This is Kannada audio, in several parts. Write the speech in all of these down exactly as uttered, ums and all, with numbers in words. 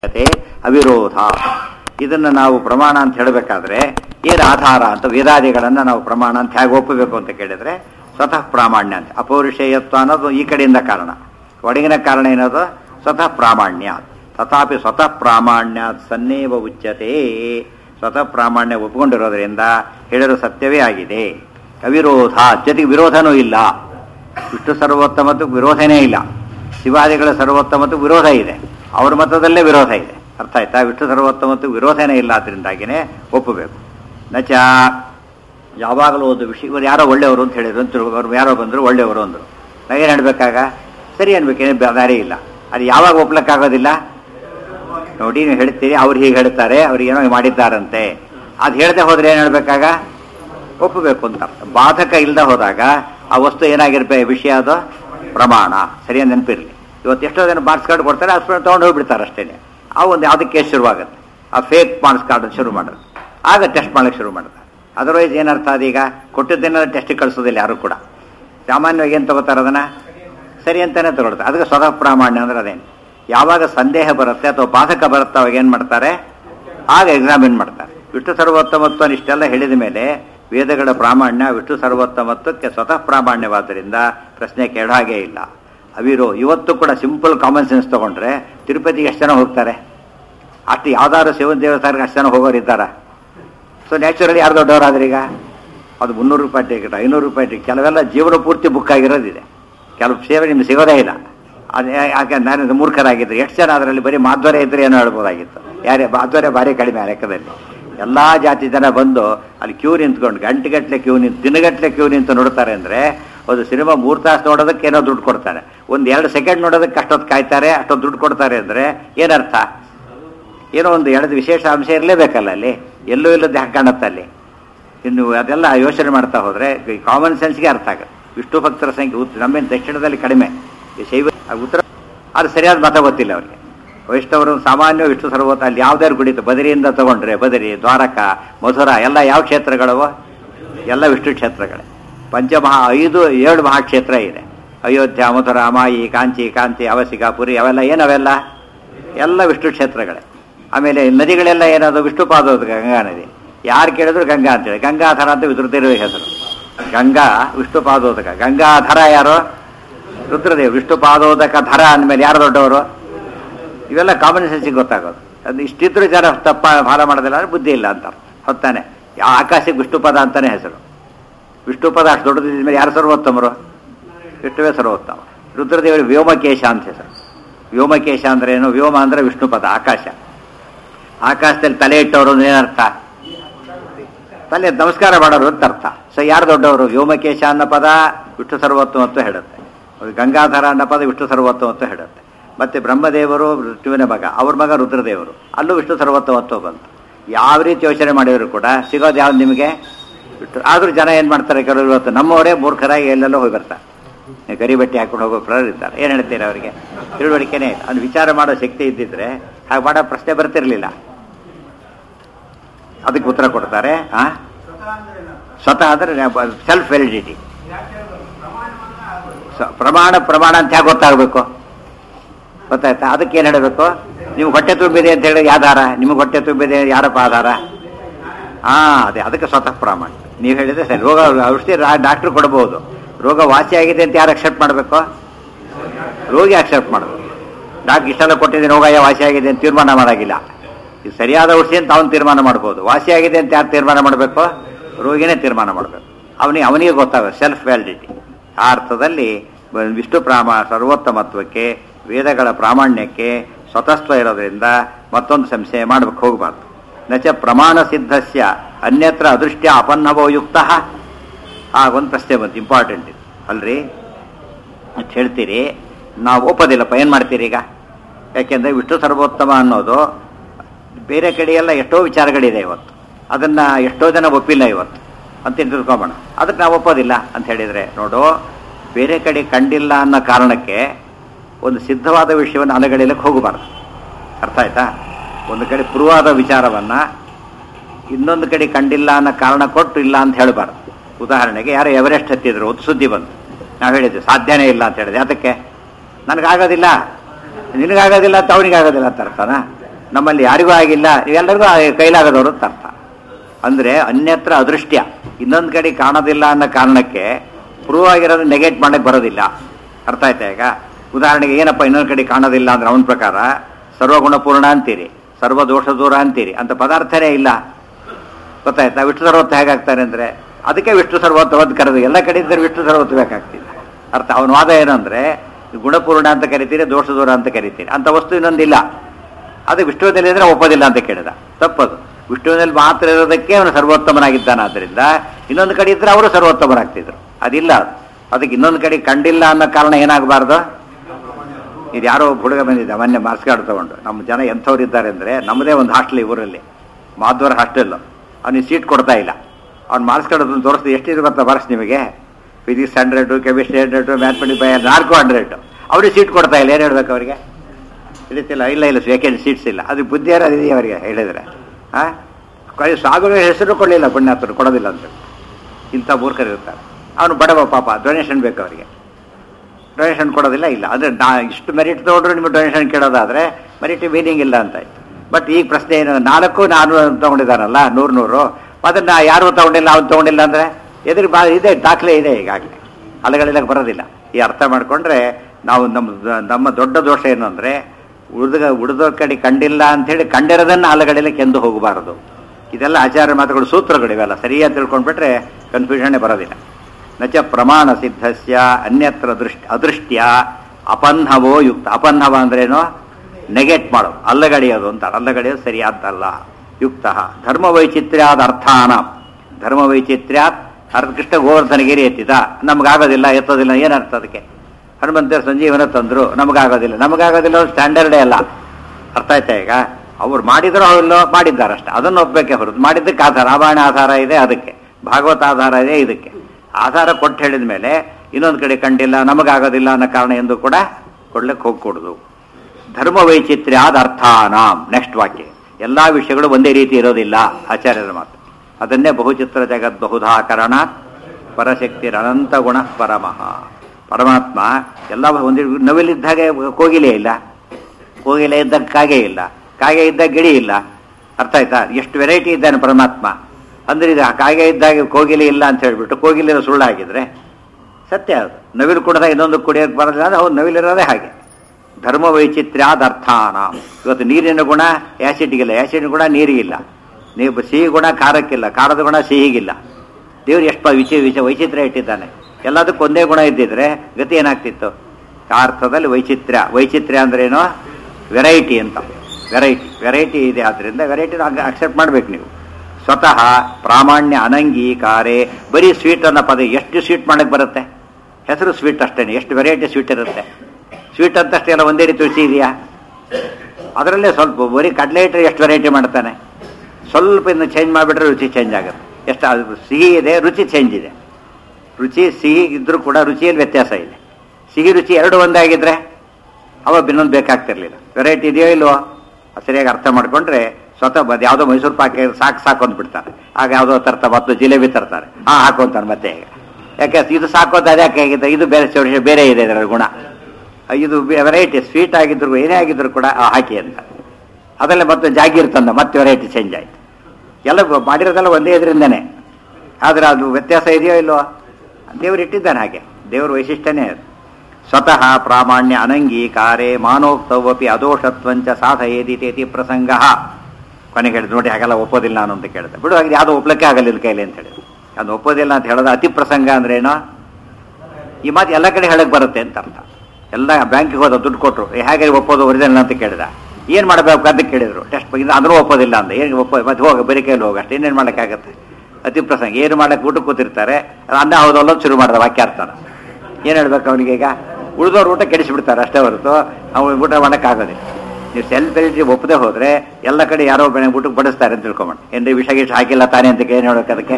ಅವಿರೋಧ. ಇದನ್ನು ನಾವು ಪ್ರಮಾಣ ಅಂತ ಹೇಳಬೇಕಾದ್ರೆ ಏನು ಆಧಾರ ಅಂತ ವೇದಾದಿಗಳನ್ನು ನಾವು ಪ್ರಮಾಣ ಅಂತ ಹೇಗೆ ಒಪ್ಪಬೇಕು ಅಂತ ಕೇಳಿದ್ರೆ ಸ್ವತಃ ಪ್ರಾಮಾಣ್ಯ ಅಂತ. ಅಪೌರುಷೇಯತ್ವ ಅನ್ನೋದು ಈ ಕಡೆಯಿಂದ ಕಾರಣ, ಒಳಗಿನ ಕಾರಣ ಏನದು ಸ್ವತಃ ಪ್ರಾಮಾಣ್ಯ. ತಥಾಪಿ ಸ್ವತಃ ಪ್ರಾಮಾಣ್ಯ ಸನ್ನೇವ ಉಚ್ಯತೆ. ಸ್ವತಃ ಪ್ರಾಮಾಣ್ಯ ಒಪ್ಪಿಕೊಂಡಿರೋದ್ರಿಂದ ಹೇಳಿರೋ ಸತ್ಯವೇ ಆಗಿದೆ. ಅವಿರೋಧ, ಜೊತೆಗೆ ವಿರೋಧನೂ ಇಲ್ಲ. ವಿಷ್ಣು ಸರ್ವೋತ್ತಮತ್ವಕ್ಕೆ ವಿರೋಧನೇ ಇಲ್ಲ. ಶಿವಾದಿಗಳ ಸರ್ವೋತ್ತಮತ್ವಕ್ಕೆ ವಿರೋಧ ಇದೆ, ಅವ್ರ ಮತದಲ್ಲೇ ವಿರೋಧ ಇದೆ. ಅರ್ಥ ಆಯ್ತಾ? ವಿಷ್ಣು ಸರ್ವೋತ್ತಮತ್ವಕ್ಕೆ ವಿರೋಧನೇ ಇಲ್ಲ, ಅದರಿಂದಾಗಿನೇ ಒಪ್ಪಬೇಕು. ನಚ ಯಾವಾಗಲೂ ಒಂದು ವಿಷಯ, ಇವರು ಯಾರೋ ಒಳ್ಳೆಯವರು ಅಂತ ಹೇಳಿದ್ರು ಅಂತ ಅವ್ರು ಯಾರೋ ಬಂದರು ಒಳ್ಳೆಯವರು ಅಂದರು. ನಾವೇನು ಹೇಳಬೇಕಾಗ ಸರಿ ಅನ್ಬೇಕೇನು ದಾರಿ ಇಲ್ಲ. ಅದು ಯಾವಾಗ ಒಪ್ಲಕ್ಕಾಗೋದಿಲ್ಲ ನೋಡಿ, ನೀವು ಹೇಳ್ತೀರಿ ಅವ್ರು ಹೀಗೆ ಹೇಳ್ತಾರೆ, ಅವ್ರು ಏನೋ ಮಾಡಿದ್ದಾರಂತೆ, ಅದು ಹೇಳದೆ ಹೋದ್ರೆ ಏನು ಹೇಳಬೇಕಾಗ ಒಪ್ಪಬೇಕು ಅಂತ. ಬಾಧಕ ಇಲ್ಲದೆ ಹೋದಾಗ ಆ ವಸ್ತು ಏನಾಗಿರ್ಬೇಕು, ವಿಷಯ ಅದು ಪ್ರಮಾಣ ಸರಿಯಾಗಿ ನೆನಪಿರಲಿ. ಇವತ್ತು ಎಷ್ಟೋ ಜನ ಮಾರ್ಕ್ಸ್ ಕಾರ್ಡ್ ಕೊಡ್ತಾರೆ, ಅಷ್ಟು ತೊಗೊಂಡು ಹೋಗ್ಬಿಡ್ತಾರೆ ಅಷ್ಟೇ. ಆ ಒಂದು ಯಾವುದಕ್ಕೆ ಕೇಸ್ ಶುರುವಾಗುತ್ತೆ, ಆ ಫೇಕ್ ಮಾರ್ಕ್ಸ್ ಕಾರ್ಡ್ ಶುರು ಮಾಡೋದು, ಆಗ ಟೆಸ್ಟ್ ಮಾಡೋಕ್ಕೆ ಶುರು ಮಾಡ್ತಾರೆ. ಅದರ್ವೈಸ್ ಏನರ್ಥ, ಅದೀಗ ಕೊಟ್ಟಿದ್ದೇನಾದ್ರು ಟೆಸ್ಟಿಗೆ ಕಳಿಸೋದಿಲ್ಲ ಯಾರು ಕೂಡ. ಸಾಮಾನ್ಯವಾಗಿ ಏನು ತಗೋತಾರೆ, ಅದನ್ನು ಸರಿ ಅಂತಲೇ ತಗೊಳ್ತಾರೆ. ಅದಕ್ಕೆ ಸ್ವತಃ ಪ್ರಾಮಾಣ್ಯ ಅಂದ್ರೆ ಅದೇನು. ಯಾವಾಗ ಸಂದೇಹ ಬರುತ್ತೆ ಅಥವಾ ಬಾಧಕ ಬರುತ್ತೆ ಅವಾಗ ಏನು ಮಾಡ್ತಾರೆ, ಆಗ ಎಕ್ಸಾಮಿನ್ ಮಾಡ್ತಾರೆ. ವಿಷ್ಣು ಸರ್ವೋತ್ತಮತ್ವ ಇಷ್ಟೆಲ್ಲ ಹೇಳಿದ ಮೇಲೆ ವೇದಗಳ ಪ್ರಾಮಾಣ್ಯ ವಿಷ್ಣು ಸರ್ವೋತ್ತಮತ್ವಕ್ಕೆ ಸ್ವತಃ ಪ್ರಾಮಾಣ್ಯವಾದ್ದರಿಂದ ಪ್ರಶ್ನೆ ಕೇಳೋ ಹಾಗೇ ಇಲ್ಲ. ಅವಿರೋ ಇವತ್ತು ಕೂಡ ಸಿಂಪಲ್ ಕಾಮನ್ ಸೆನ್ಸ್ ತೊಗೊಂಡ್ರೆ ತಿರುಪತಿಗೆ ಎಷ್ಟು ಜನ ಹೋಗ್ತಾರೆ, ಅಷ್ಟು ಯಾವ್ದಾದ್ರು ಶಿವನ ದೇವಸ್ಥಾನಕ್ಕೆ ಅಷ್ಟು ಜನ ಹೋಗೋರಿದ್ದಾರೆ. ಸೊ ನ್ಯಾಚುರಲಿ ಯಾರು ದೊಡ್ಡವರಾದ್ರೆ ಈಗ ಅದು ಮುನ್ನೂರು ರೂಪಾಯಿ ಟಿಕೆಟ್, ಐನೂರು ರೂಪಾಯಿ ಟಿಕೆಟ್, ಕೆಲವೆಲ್ಲ ಜೀವನ ಪೂರ್ತಿ ಬುಕ್ ಆಗಿರೋದಿದೆ. ಕೆಲವು ಸೇವೆ ನಿಮ್ಗೆ ಸಿಗೋದೇ ಇಲ್ಲ. ಅದು ಯಾಕೆ ನಾನು ಮೂರ್ಖರಾಗಿದ್ದರು. ಎಷ್ಟು ಜನ ಅದರಲ್ಲಿ ಬರೀ ಮಾಧ್ವರೇ ಇದ್ದರೆ ಏನೋ ಹೇಳ್ಬೋದಾಗಿತ್ತು. ಯಾರೇ ಮಾಧ್ವರೇ ಭಾರಿ ಕಡಿಮೆ ಆ ಲೆಕ್ಕದಲ್ಲಿ. ಎಲ್ಲ ಜಾತಿ ಜನ ಬಂದು ಅಲ್ಲಿ ಕ್ಯೂ ನಿಂತ್ಕೊಂಡು ಗಂಟೆಗಟ್ಟಲೆ ಕ್ಯೂ ನಿಂತು ದಿನಗಟ್ಟಲೆ ಕ್ಯೂ ನಿಂತು ನೋಡ್ತಾರೆ ಅಂದರೆ ಒಂದು ಸಿನಿಮಾ ಮೂರು ತಾಸು ನೋಡೋದಕ್ಕೆ ಏನೋ ದುಡ್ಡು ಕೊಡ್ತಾರೆ, ಒಂದು ಎರಡು ಸೆಕೆಂಡ್ ನೋಡೋದಕ್ಕೆ ಅಷ್ಟೊತ್ತು ಕಾಯ್ತಾರೆ, ಅಷ್ಟೊತ್ತು ದುಡ್ಡು ಕೊಡ್ತಾರೆ ಅಂದರೆ ಏನರ್ಥ? ಏನೋ ಒಂದು ಎರಡು ವಿಶೇಷ ಅಂಶ ಇರಲೇಬೇಕಲ್ಲ ಅಲ್ಲಿ, ಎಲ್ಲೂ ಇಲ್ಲದೆ ಹಾಗೆ ಕಾಣುತ್ತೆ ಅಲ್ಲಿ. ಇನ್ನು ಅದೆಲ್ಲ ಯೋಚನೆ ಮಾಡ್ತಾ ಹೋದರೆ ಕಾಮನ್ ಸೆನ್ಸ್ಗೆ ಅರ್ಥ ಆಗುತ್ತೆ. ವಿಷ್ಣು ಭಕ್ತರ ಸಂಖ್ಯೆ ನಮ್ಮೇನು ದಕ್ಷಿಣದಲ್ಲಿ ಕಡಿಮೆ, ಶೈವ ಉತ್ತರ ಅದು ಸರಿಯಾದ ಮತ ಗೊತ್ತಿಲ್ಲ ಅವರಿಗೆ. ವೈಷ್ಣವರು ಸಾಮಾನ್ಯ ವಿಷ್ಣು ಸರ್ವೋತ್ತ ಅಲ್ಲಿ ಯಾವುದಾದ್ರು ಗುಡಿತು ಬದರಿಯಿಂದ ತಗೊಂಡ್ರೆ ಬದರಿ, ದ್ವಾರಕಾ, ಮಥುರಾ ಎಲ್ಲ ಯಾವ ಕ್ಷೇತ್ರಗಳವೋ ಎಲ್ಲ ವಿಷ್ಣು ಕ್ಷೇತ್ರಗಳೇ. ಪಂಚಮಹಾ ಐದು ಏಳು ಮಹಾಕ್ಷೇತ್ರ ಇದೆ. ಅಯೋಧ್ಯ, ಮಥುರಾ, ಮಾಯಿ, ಕಾಂಚಿ, ಕಾಂತಿ, ಅವಸಿಗ, ಪುರಿ ಅವೆಲ್ಲ ಏನವೆಲ್ಲ ಎಲ್ಲ ವಿಷ್ಣು ಕ್ಷೇತ್ರಗಳೇ. ಆಮೇಲೆ ನದಿಗಳೆಲ್ಲ ಏನದು ವಿಷ್ಣು ಪಾದೋದಕ, ಗಂಗಾ ನದಿ. ಯಾರು ಕೇಳಿದ್ರು ಗಂಗಾ ಅಂತೇಳಿ, ಗಂಗಾಧರ ಅಂತ ರುದ್ರದೇವ ಹೆಸರು. ಗಂಗಾ ವಿಷ್ಣು ಪಾದೋದಕ, ಗಂಗಾಧರ ಯಾರು? ರುದ್ರದೇವ್. ವಿಷ್ಣು ಪಾದೋದಕ ಧರ ಅಂದಮೇಲೆ ಯಾರು ದೊಡ್ಡವರು? ಇವೆಲ್ಲ ಕಾಮನ್ ಸೆನ್ಸಿಗೆ ಗೊತ್ತಾಗೋದು. ಅದು ಇಷ್ಟಿದ್ರು ಜನ ತಪ್ಪ ಫಾಲೋ ಮಾಡೋದಿಲ್ಲ ಅಂದರೆ ಬುದ್ಧಿ ಇಲ್ಲ ಅಂತ ಹೊತ್ತಾನೆ. ಆಕಾಶಕ್ಕೆ ವಿಷ್ಣು ಪದ ಅಂತಾನೆ ಹೆಸರು. ವಿಷ್ಣು ಪದ ಅಷ್ಟು ದೊಡ್ಡದಿದ್ದ ಮೇಲೆ ಯಾರು ಸರ್ವೋತ್ತಮರು? ವಿಷ್ಣುವೇ ಸರ್ವೋತ್ತಮ. ರುದ್ರದೇವರಿಗೆ ವ್ಯೋಮಕೇಶ ಅಂತ ಹೆಸರು. ವ್ಯೋಮಕೇಶ ಅಂದ್ರೆ ಏನು? ವ್ಯೋಮ ಅಂದರೆ ವಿಷ್ಣು ಪದ, ಆಕಾಶ. ಆಕಾಶದಲ್ಲಿ ತಲೆ ಇಟ್ಟವರು ಏನರ್ಥ? ತಲೆ ನಮಸ್ಕಾರ ಮಾಡೋರು ಅಂತ ಅರ್ಥ. ಸೊ ಯಾರು ದೊಡ್ಡವರು? ವ್ಯೋಮಕೇಶ ಅನ್ನೋ ಪದ ವಿಷ್ಣು ಸರ್ವೋತ್ತಮತ್ವ ಹೇಳುತ್ತೆ. ಗಂಗಾಧರ ಅನ್ನೋ ಪದ ವಿಷ್ಣು ಸರ್ವೋತ್ತಮತ್ವ ಹೇಳುತ್ತೆ. ಮತ್ತೆ ಬ್ರಹ್ಮದೇವರು ವಿಷ್ಣುವಿನ ಮಗ, ಅವ್ರ ಮಗ ರುದ್ರದೇವರು, ಅಲ್ಲೂ ವಿಷ್ಣು ಸರ್ವೋತ್ತಮತ್ವ ಬಂತು. ಯಾವ ರೀತಿ ಯೋಚನೆ ಮಾಡಿದ್ರು ಕೂಡ ಸಿಗೋದು ಯಾವ್ದು ನಿಮಗೆ? ಬಿಟ್ಟು ಆದರೂ ಜನ ಏನು ಮಾಡ್ತಾರೆ, ಕೆಲವರು ಇವತ್ತು ನಮ್ಮವರೇ ಮೂರ್ಖರಾಗಿ ಎಲ್ಲೆಲ್ಲೋ ಹೋಗಿ ಬರ್ತಾರೆ. ಗರಿ ಬಟ್ಟೆ ಹಾಕೊಂಡು ಹೋಗೋ ಪ್ರರ್ ಇರ್ತಾರೆ. ಏನು ಹೇಳ್ತೀರಾ ಅವರಿಗೆ? ತಿಳುವಳಿಕೆನೇ ಇಲ್ಲ. ಅದು ವಿಚಾರ ಮಾಡೋ ಶಕ್ತಿ ಇದ್ದಿದ್ರೆ ಹಾಗೆ ಮಾಡೋ ಪ್ರಶ್ನೆ ಬರ್ತಿರ್ಲಿಲ್ಲ. ಅದಕ್ಕೆ ಉತ್ತರ ಕೊಡ್ತಾರೆ. ಆ ಸ್ವತಃ ಅಂದರೆ ಸೆಲ್ಫ್ ವ್ಯಾಲಿಡಿಟಿ. ಪ್ರಮಾಣ ಪ್ರಮಾಣ ಅಂತ ಹೇಗೆ ಗೊತ್ತಾಗಬೇಕು? ಗೊತ್ತಾಯ್ತಾ? ಅದಕ್ಕೆ ಏನು ಹೇಳಬೇಕು? ನೀವು ಹೊಟ್ಟೆ ತುಂಬಿದೆ ಅಂತ ಹೇಳಿ ಯಾವ್ದಾರ? ನಿಮಗೆ ಹೊಟ್ಟೆ ತುಂಬಿದೆ ಯಾರಪ್ಪ ಆಧಾರ? ಹಾಂ, ಅದೇ ಅದಕ್ಕೆ ಸ್ವತಃ ಪ್ರಾಮಾಣ. ನೀವು ಹೇಳಿದ್ರೆ ಸರಿ. ರೋಗ ಔಷಧಿ ಡಾಕ್ಟ್ರು ಕೊಡ್ಬೋದು, ರೋಗ ವಾಸಿಯಾಗಿದೆ ಅಂತ ಯಾರು ಅಕ್ಸೆಪ್ಟ್ ಮಾಡಬೇಕು? ರೋಗಿ ಅಕ್ಸೆಪ್ಟ್ ಮಾಡಬೇಕು. ಡಾಕ್ಟ್ರ್ ಇಷ್ಟೆಲ್ಲ ಕೊಟ್ಟಿದ್ದೀನಿ ರೋಗ ವಾಸಿಯಾಗಿದೆ ಅಂತ ತೀರ್ಮಾನ ಮಾಡೋಂಗಿಲ್ಲ. ಇದು ಸರಿಯಾದ ಔಷಧಿ ಅಂತ ಅವನು ತೀರ್ಮಾನ ಮಾಡ್ಬೋದು. ವಾಸಿಯಾಗಿದೆ ಅಂತ ಯಾರು ತೀರ್ಮಾನ ಮಾಡಬೇಕು? ರೋಗಿನೇ ತೀರ್ಮಾನ ಮಾಡಬೇಕು. ಅವನಿಗೆ ಅವನಿಗೆ ಗೊತ್ತಾಗುತ್ತೆ ಸೆಲ್ಫ್ ವ್ಯಾಲಿಡಿಟಿ. ಆ ಅರ್ಥದಲ್ಲಿ ವಿಷ್ಣು ಪ್ರಾಮಾ ಸರ್ವೋತ್ತಮತ್ವಕ್ಕೆ ವೇದಗಳ ಪ್ರಾಮಾಣ್ಯಕ್ಕೆ ಸ್ವತಸ್ತ್ವ ಇರೋದ್ರಿಂದ ಮತ್ತೊಂದು ಸಂಶಯ ಮಾಡಬೇಕು, ಹೋಗಬಾರ್ದು. ನಚ ಪ್ರಮಾಣ ಸಿದ್ಧಸ್ಯ ಅನ್ಯತ್ರ ಅದೃಷ್ಟ್ಯ ಅಪನ್ನವೋ ಯುಕ್ತ. ಆ ಒಂದು ಪ್ರಶ್ನೆ ಬಂತು, ಇಂಪಾರ್ಟೆಂಟ್ ಇದು ಅಲ್ರಿ ಅಂತ ಹೇಳ್ತೀರಿ. ನಾವು ಒಪ್ಪೋದಿಲ್ಲಪ್ಪ, ಏನು ಮಾಡ್ತೀರಿ ಈಗ? ಯಾಕೆಂದರೆ ವಿಷ್ಣು ಸರ್ವೋತ್ತಮ ಅನ್ನೋದು ಬೇರೆ ಕಡೆಯೆಲ್ಲ ಎಷ್ಟೋ ವಿಚಾರಗಳಿದೆ ಇವತ್ತು, ಅದನ್ನು ಎಷ್ಟೋ ಜನ ಒಪ್ಪಿಲ್ಲ ಇವತ್ತು ಅಂತ ತಿಳ್ಕೊಂಬೋಣ. ಅದಕ್ಕೆ ನಾವು ಒಪ್ಪೋದಿಲ್ಲ ಅಂತ ಹೇಳಿದರೆ, ನೋಡು, ಬೇರೆ ಕಡೆ ಕಂಡಿಲ್ಲ ಅನ್ನೋ ಕಾರಣಕ್ಕೆ ಒಂದು ಸಿದ್ಧವಾದ ವಿಷಯವನ್ನು ಅಲಗಡಿಲಕ್ಕೆ ಹೋಗಬಾರ್ದು. ಅರ್ಥ ಆಯ್ತಾ? ಒಂದು ಕಡೆ ಪೂರ್ವಾದ ವಿಚಾರವನ್ನು ಇನ್ನೊಂದು ಕಡೆ ಕಂಡಿಲ್ಲ ಅನ್ನೋ ಕಾರಣ ಕೊಟ್ಟು ಇಲ್ಲ ಅಂತ ಹೇಳಬಾರ್ದು. ಉದಾಹರಣೆಗೆ ಯಾರೋ ಎವರೆಸ್ಟ್ ಹತ್ತಿದ್ರು, ಒಂದು ಸುದ್ದಿ ಬಂತು, ನಾವು ಹೇಳಿದ್ವಿ ಸಾಧ್ಯನೇ ಇಲ್ಲ ಅಂತ ಹೇಳಿದೆ. ಅದಕ್ಕೆ ನನಗಾಗೋದಿಲ್ಲ, ನಿನಗಾಗೋದಿಲ್ಲ ಅಂತ ಅವನಿಗಾಗೋದಿಲ್ಲ ಅಂತ ಅರ್ಥನಾ? ನಮ್ಮಲ್ಲಿ ಯಾರಿಗೂ ಆಗಿಲ್ಲ, ನೀವೆಲ್ಲರಿಗೂ ಕೈಲಾಗದವರು ಅಂತ ಅರ್ಥ. ಅಂದರೆ ಅನ್ಯತ್ರ ಅದೃಷ್ಟ್ಯ, ಇನ್ನೊಂದು ಕಡೆ ಕಾಣೋದಿಲ್ಲ ಅನ್ನೋ ಕಾರಣಕ್ಕೆ ಪ್ರೂವ್ ಆಗಿರೋದು ನೆಗೆಟ್ ಮಾಡಕ್ಕೆ ಬರೋದಿಲ್ಲ. ಅರ್ಥ ಆಯ್ತಾ? ಈಗ ಉದಾಹರಣೆಗೆ ಏನಪ್ಪ ಇನ್ನೊಂದು ಕಡೆ ಕಾಣೋದಿಲ್ಲ ಅಂದ್ರೆ ಅವನ ಪ್ರಕಾರ ಸರ್ವಗುಣಪೂರ್ಣ ಅಂತೀರಿ, ಸರ್ವದೋಷ ದೂರ ಅಂತೀರಿ, ಅಂತ ಪದಾರ್ಥನೇ ಇಲ್ಲ. ಗೊತ್ತಾಯ್ತಾ? ವಿಷ್ಣು ಸರ್ವತ್ವ ಹೇಗಾಗ್ತಾರೆ ಅಂದರೆ ಅದಕ್ಕೆ ವಿಷ್ಣು ಸರ್ವತ್ವದ್ದು ಕರೆದು ಎಲ್ಲ ಕಡೆ ಇದ್ದರೆ ವಿಷ್ಣು ಸರ್ವತ್ವ ಬೇಕಾಗ್ತಿಲ್ಲ. ಅರ್ಥ ಅವನ ವಾದ ಏನಂದರೆ ಗುಣಪೂರ್ಣ ಅಂತ ಕರಿತೀರಿ, ದೋಷ ದೂರ ಅಂತ ಕರಿತೀರಿ, ಅಂತ ವಸ್ತು ಇನ್ನೊಂದಿಲ್ಲ, ಅದು ವಿಷ್ಣುವಿನಲ್ಲಿ ಇದ್ರೆ ಒಪ್ಪೋದಿಲ್ಲ ಅಂತ ಕೇಳಿದ. ತಪ್ಪದು. ವಿಷ್ಣುವಿನಲ್ಲಿ ಮಾತ್ರ ಇರೋದಕ್ಕೆ ಅವನು ಸರ್ವೋತ್ತಮನಾಗಿದ್ದಾನೆ. ಆದ್ದರಿಂದ ಇನ್ನೊಂದು ಕಡೆ ಇದ್ರೆ ಅವರು ಸರ್ವೋತ್ತಮರಾಗ್ತಿದ್ರು. ಅದಿಲ್ಲ. ಅದಕ್ಕೆ ಇನ್ನೊಂದು ಕಡೆ ಕಂಡಿಲ್ಲ ಅನ್ನೋ ಕಾರಣ ಏನಾಗಬಾರ್ದು. ಇದು ಯಾರೋ ಹುಡುಗ ಬಂದಿದ್ದ ಮೊನ್ನೆ ಮಾರ್ಕ್ಸ್ ಕಾರ್ಡ್ ತಗೊಂಡು. ನಮ್ಮ ಜನ ಎಂಥವ್ರು ಇದ್ದಾರೆ ಅಂದರೆ, ನಮ್ಮದೇ ಒಂದು ಹಾಸ್ಟೆಲ್ ಊರಲ್ಲಿ, ಮಾಧವರ ಹಾಸ್ಟೆಲ್ಲು, ಅವನಿಗೆ ಸೀಟ್ ಕೊಡ್ತಾ ಇಲ್ಲ. ಅವ್ನು ಮಾರ್ಕ್ಸ್ ಕಾರ್ಡ್ ತೋರಿಸ್ದು ಎಷ್ಟಿದೆ ಗೊತ್ತಾ ಮಾರ್ಕ್ಸ್ ನಿಮಗೆ? Physics hundred, chemistry hundred, mathematics by ನಾಲ್ಕು ಹಂಡ್ರೆಡು. ಅವ್ರಿಗೆ ಸೀಟ್ ಕೊಡ್ತಾ ಇಲ್ಲ. ಏನು ಹೇಳ್ಬೇಕು ಅವರಿಗೆ? ಹಿಡಿತಿಲ್ಲ. ಇಲ್ಲ ಇಲ್ಲ ವೇಕೆಂಟ್ ಸೀಟ್ಸ್ ಇಲ್ಲ. ಅದು ಬುದ್ಧಿ ಯಾರು ಇದೆಯಾ ಅವರಿಗೆ ಹೇಳಿದರೆ? ಹಾಂ, ಕೈ ಸಾಗುವ ಹೆಸರು ಕೊಡಲಿಲ್ಲ, ಪುಣ್ಯಾತರು ಕೊಡೋದಿಲ್ಲ ಅಂತ. ಇಂಥ ಮೂರ್ಖರು ಇರ್ತಾರೆ. ಅವನು ಬಡವ ಪಾಪ, ಡೊನೇಷನ್ ಬೇಕು ಅವರಿಗೆ, ಡೊನೇಷನ್ ಕೊಡೋದಿಲ್ಲ. ಇಲ್ಲ ಅಂದರೆ ನಾ ಇಷ್ಟು ಮೆರಿಟ್ ತೊಗೊಂಡ್ರು ನಿಮಗೆ ಡೊನೇಷನ್ ಕೇಳೋದಾದರೆ ಮೆರಿಟ್ ಮೀನಿಂಗ್ ಇಲ್ಲ ಅಂತ ಆಯ್ತು. ಬಟ್ ಈಗ ಪ್ರಶ್ನೆ ಏನು, ನಾಲ್ಕು ನಾನು ತೊಗೊಂಡಿದ್ದಾನಲ್ಲ ನೂರು ನೂರು, ಅದನ್ನು ಯಾರು ತೊಗೊಂಡಿಲ್ಲ, ಅವ್ನು ತೊಗೊಂಡಿಲ್ಲ ಅಂದರೆ ಎದುರು ಬಾ ಇದೆ, ದಾಖಲೆ ಇದೆ ಈಗಾಗಲೇ, ಅಲೆಗಳಿಲ್ಲ ಬರೋದಿಲ್ಲ. ಈ ಅರ್ಥ ಮಾಡಿಕೊಂಡ್ರೆ ನಾವು ನಮ್ಮ ನಮ್ಮ ದೊಡ್ಡ ದೋಷ ಏನು ಅಂದರೆ ಉಳಿದ ಉಳಿದೋ ಕಡೆ ಕಂಡಿಲ್ಲ ಅಂಥೇಳಿ ಕಂಡಿರೋದನ್ನು ಅಲೆಗಳಿಲ್ಲ ಕೆಂದು ಹೋಗಬಾರದು. ಇದೆಲ್ಲ ಆಚಾರ್ಯ ಮಾತುಗಳು, ಸೂತ್ರಗಳು, ಇವೆಲ್ಲ ಸರಿಯಾಗಿ ತಿಳ್ಕೊಂಡ್ಬಿಟ್ರೆ ಕನ್ಫ್ಯೂಷನ್ನೇ ಬರೋದಿಲ್ಲ. ನಚ ಪ್ರಮಾಣ ಸಿದ್ಧಸ್ಯ ಅನ್ಯತ್ರ ದೃಷ್ಟಿ ಅದೃಷ್ಟ್ಯ ಅಪನ್ನವೋ ಯುಕ್ತ. ಅಪನ್ನವ ಅಂದ್ರೇನು? ನೆಗೆಟ್ ಮಾಡೋದು, ಅಲ್ಲಗಡಿಯೋದು ಅಂತ. ಅಲ್ಲಗಡಿಯೋದು ಸರಿಯಾದ್ದಲ್ಲ. ಯುಕ್ತ ಧರ್ಮ ವೈಚಿತ್ರ್ಯಾದ ಅರ್ಥಾನ. ಧರ್ಮ ವೈಚಿತ್ರ್ಯಾತ್ ಅರ್ಥ. ಕೃಷ್ಣ ಗೋವರ್ಧನಗಿರಿ ಎತ್ತಿದ, ನಮಗಾಗೋದಿಲ್ಲ, ಎತ್ತೋದಿಲ್ಲ, ಏನರ್ಥ ಅದಕ್ಕೆ? ಹನುಮಂತರು ಸಂಜೀವನ ತಂದರು, ನಮಗಾಗೋದಿಲ್ಲ. ನಮಗಾಗೋದಿಲ್ಲ ಸ್ಟ್ಯಾಂಡರ್ಡೇ ಅಲ್ಲ. ಅರ್ಥ ಆಯ್ತಾ? ಈಗ ಅವ್ರು ಮಾಡಿದ್ರು ಅವಲ್ಲೋ ಮಾಡಿದ್ದಾರಷ್ಟೆ, ಅದನ್ನು ಒಪ್ಪಬೇಕೆ ಹೊರತು ಮಾಡಿದ್ದಕ್ಕೆ ಆಧಾರ. ರಾಮಾಯಣ ಆಧಾರ ಇದೆ ಅದಕ್ಕೆ, ಭಾಗವತ ಆಧಾರ ಇದೆ ಇದಕ್ಕೆ. ಆಧಾರ ಕೊಟ್ಟು ಹೇಳಿದ ಮೇಲೆ ಇನ್ನೊಂದು ಕಡೆ ಕಂಡಿಲ್ಲ, ನಮಗಾಗೋದಿಲ್ಲ ಅನ್ನೋ ಕಾರಣ ಎಂದು ಕೂಡ ಕೊಡ್ಲಿಕ್ಕೆ ಹೋಗ್ಕೊಡುದು. ಧರ್ಮ ವೈಚಿತ್ರ್ಯಾದ ಅರ್ಥಾನಾಂ. ನೆಕ್ಸ್ಟ್ ವಾಕ್ಯ, ಎಲ್ಲ ವಿಷಯಗಳು ಒಂದೇ ರೀತಿ ಇರೋದಿಲ್ಲ, ಆಚಾರ್ಯರ ಮಾತು. ಅದನ್ನೇ ಬಹುಚಿತ್ರ ಜಗದ್ ಬಹುಧಾಕರಣ ಪರಶಕ್ತಿರ ಅನಂತ ಗುಣ ಪರಮಃ. ಪರಮಾತ್ಮ ಎಲ್ಲ ಒಂದೇ. ನವಿಲಿದ್ದಾಗೆ ಕೋಗಿಲೆ ಇಲ್ಲ, ಕೋಗಿಲೆ ಇದ್ದಾಗ ಕಾಗೆ ಇಲ್ಲ, ಕಾಗೆ ಇದ್ದಾಗ ಗಿಳಿ ಇಲ್ಲ. ಅರ್ಥ ಆಯ್ತಾ? ಎಷ್ಟು ವೆರೈಟಿ ಇದ್ದಾನೆ ಪರಮಾತ್ಮ. ಅಂದ್ರೆ ಇದು ಕಾಗೆ ಇದ್ದಾಗ ಕೋಗಿಲೆ ಇಲ್ಲ ಅಂತ ಹೇಳ್ಬಿಟ್ಟು ಕೋಗಿಲೆ ಸುಳ್ಳಾಗಿದ್ರೆ ಸತ್ಯ. ಅದು ನವಿಲು ಕುಡ್ದಾಗ ಇನ್ನೊಂದು ಕುಡಿಯೋಕೆ ಬರೋದಿಲ್ಲ ಅಂದ್ರೆ ಅವ್ರು ನವಿಲಿರೋದೇ ಹಾಗೆ. ಧರ್ಮ ವೈಚಿತ್ರ್ಯಾದ ಅರ್ಥಾನ. ಇವತ್ತು ನೀರಿನ ಗುಣ ಆ್ಯಸಿಡ್ಗಿಲ್ಲ, ಆ್ಯಸಿಡ್ ಗುಣ ನೀರಿಗಿಲ್ಲ, ನೀವು ಸಿಹಿ ಗುಣ ಖಾರಕ್ಕಿಲ್ಲ, ಖಾರದ ಗುಣ ಸಿಹಿಗಿಲ್ಲ. ದೇವ್ರು ಎಷ್ಟು ವಿಚಿ ವಿಚ ವೈಚಿತ್ರ್ಯ ಇಟ್ಟಿದ್ದಾನೆ. ಎಲ್ಲದಕ್ಕೂ ಒಂದೇ ಗುಣ ಇದ್ದಿದ್ರೆ ಗತಿ ಏನಾಗ್ತಿತ್ತು? ಆ ಅರ್ಥದಲ್ಲಿ ವೈಚಿತ್ರ್ಯ. ವೈಚಿತ್ರ್ಯ ಅಂದ್ರೇನು? ವೆರೈಟಿ ಅಂತ. ವೆರೈಟಿ ವೆರೈಟಿ ಇದೆ, ಆದ್ದರಿಂದ ವೆರೈಟಿನ ಅಕ್ಸೆಪ್ಟ್ ಮಾಡ್ಬೇಕು ನೀವು. ಸ್ವತಃ ಪ್ರಾಮಾಣ್ಯ ಅನಂಗೀಕಾರೆ. ಬರೀ ಸ್ವೀಟ್ ಅನ್ನೋ ಪದ ಎಷ್ಟು ಸ್ವೀಟ್ ಮಾಡಕ್ಕೆ ಬರುತ್ತೆ? ಹೆಸರು ಸ್ವೀಟ್ ಅಷ್ಟೇ, ಎಷ್ಟು ವೆರೈಟಿ ಸ್ವೀಟ್ ಇರುತ್ತೆ. ಸ್ವೀಟ್ ಅಂತಷ್ಟೇ ಎಲ್ಲ ಒಂದೇ ರೀತಿ ರುಚಿ ಇದೆಯಾ? ಅದರಲ್ಲೇ ಸ್ವಲ್ಪ ಬರೀ ಕಡಲೆ ಇಟ್ಟರೆ ಎಷ್ಟು ವೆರೈಟಿ ಮಾಡ್ತಾನೆ. ಸ್ವಲ್ಪ ಇನ್ನು ಚೇಂಜ್ ಮಾಡಿಬಿಟ್ರೆ ರುಚಿ ಚೇಂಜ್ ಆಗುತ್ತೆ. ಎಷ್ಟು ಅದು ಸಿಹಿ ಇದೆ, ರುಚಿ ಚೇಂಜ್ ಇದೆ. ರುಚಿ ಸಿಹಿ ಇದ್ದರೂ ಕೂಡ ರುಚಿಯಲ್ಲಿ ವ್ಯತ್ಯಾಸ ಇದೆ. ಸಿಹಿ ರುಚಿ ಎರಡು ಒಂದಾಗಿದ್ರೆ ಅವಾಗ ಇನ್ನೊಂದು ಬೇಕಾಗ್ತಿರ್ಲಿಲ್ಲ. ವೆರೈಟಿ ಇದೆಯೋ ಇಲ್ವೋ ಸರಿಯಾಗಿ ಅರ್ಥ ಮಾಡಿಕೊಂಡ್ರೆ ಸ್ವತಃ ಬದ್ ಯಾವುದೋ ಮೈಸೂರು ಪಾಕ್ ಸಾಕು ಸಾಕು ಅಂದ್ಬಿಡ್ತಾರೆ. ಆಗ ಯಾವುದೋ ತರ್ತಾರೆ, ಮತ್ತು ಜಿಲೇಬಿ ತರ್ತಾರೆ, ಹಾಂ ಹಾಕೊಂತಾರೆ ಮತ್ತೆ. ಈಗ ಯಾಕೆ ಇದು ಸಾಕೋದು ಅದೇ ಯಾಕೆ ಆಗಿದೆ? ಇದು ಬೇರೆ ಬೇರೆ ಇದೆ ಇದರ ಗುಣ. ಇದು ವೆರೈಟಿ ಸ್ವೀಟ್ ಆಗಿದ್ರು ಏನೇ ಆಗಿದ್ರು ಕೂಡ ಹಾಕಿ ಅಂತ. ಅದರಲ್ಲೇ ಮತ್ತೆ ಜಾಗೀರ್ ತಂದ, ಮತ್ತೆ ವೆರೈಟಿ ಚೇಂಜ್ ಆಯಿತು. ಎಲ್ಲ ಮಾಡಿರೋದೆಲ್ಲ ಒಂದೇ ಇದರಿಂದನೇ. ಆದರೆ ಅದು ವ್ಯತ್ಯಾಸ ಇದೆಯೋ ಇಲ್ವೋ? ದೇವರು ಇಟ್ಟಿದ್ದಾನೆ ಹಾಗೆ. ದೇವ್ರ ವೈಶಿಷ್ಟ್ಯನೇ ಅದು. ಸ್ವತಃ ಪ್ರಾಮಾಣ್ಯ ಅನಂಗೀಕಾರೆ ಮಾನೋಕ್ತವಪಿ ಅದೋಷತ್ವಂಚ ಸಾಧಯೇದಿತೇತಿ ಪ್ರಸಂಗ. ಕೊನೆಗೆ ಹೇಳಿದ್ ನೋಡಿ, ಹಾಗೆಲ್ಲ ಒಪ್ಪೋದಿಲ್ಲ ನಾನು ಅಂತ ಕೇಳಿದೆ. ಬಿಡು, ಹಾಗೆ ಯಾವುದೋ ಒಪ್ಪಲಿಕ್ಕೆ ಆಗಲಿಲ್ಲ ಕೈಲಿ ಅಂತ ಹೇಳಿದ್ರು. ಅದು ಒಪ್ಪೋದಿಲ್ಲ ಅಂತ ಹೇಳೋದು ಅತಿ ಪ್ರಸಂಗ ಅಂದ್ರೇನೋ? ಈ ಮಾತು ಎಲ್ಲ ಕಡೆ ಹೇಳಕ್ಕೆ ಬರುತ್ತೆ ಅಂತ ಅರ್ಥ. ಎಲ್ಲ ಬ್ಯಾಂಕಿಗೆ ಹೋದ, ದುಡ್ಡು ಕೊಟ್ಟರು, ಹೇಗೆ ಒಪ್ಪೋದು ಒರಿಜಿನಲ್ ಅಂತ ಕೇಳಿದ. ಏನು ಮಾಡಬೇಕು ಅಂತ ಕೇಳಿದ್ರು. ಟೆಸ್ಟ್ ಬಗ್ಗೆ ಅಂದರೂ ಒಪ್ಪೋದಿಲ್ಲ ಅಂತ. ಏನು ಒಪ್ಪೋ ಮತ್ತೆ ಹೋಗ ಬರೀ ಕೈಲಿ ಹೋಗ ಅಷ್ಟೇ, ಇನ್ನೇನು ಮಾಡೋಕ್ಕಾಗತ್ತೆ? ಅತಿ ಪ್ರಸಂಗ. ಏನು ಮಾಡೋಕ್ಕೆ ಊಟಕ್ಕೆ ಕೂತಿರ್ತಾರೆ, ಅನ್ನ ಹೌದಲ್ಲ ಶುರು ಮಾಡಿದ ವಾಕ್ಯಾರ್ಥನ. ಏನು ಹೇಳ್ಬೇಕು ಅವನಿಗೆ? ಈಗ ಉಳಿದವ್ರು ಊಟ ಕೆಡಿಸಿಬಿಡ್ತಾರೆ ಅಷ್ಟೇ ಹೊರತು ಅವ್ನು ಊಟ ಮಾಡೋಕ್ಕಾಗೋದಿಲ್ಲ. ನೀವು ಸೆಲ್ಫ್ ರೆಲಿಟಿ ಒಪ್ಪದೆ ಹೋದರೆ ಎಲ್ಲ ಕಡೆ ಯಾರೋ ಬೆಳೆ ಊಟಕ್ಕೆ ಬಡಿಸ್ತಾರೆ ಅಂತ ತಿಳ್ಕೊಂಬ. ಏನ್ರಿ ವಿಷ ಗಿಷ ಹಾಕಿಲ್ಲ ತಾನೇ ಅಂತ ಏನು ಹೇಳೋಕೆ? ಅದಕ್ಕೆ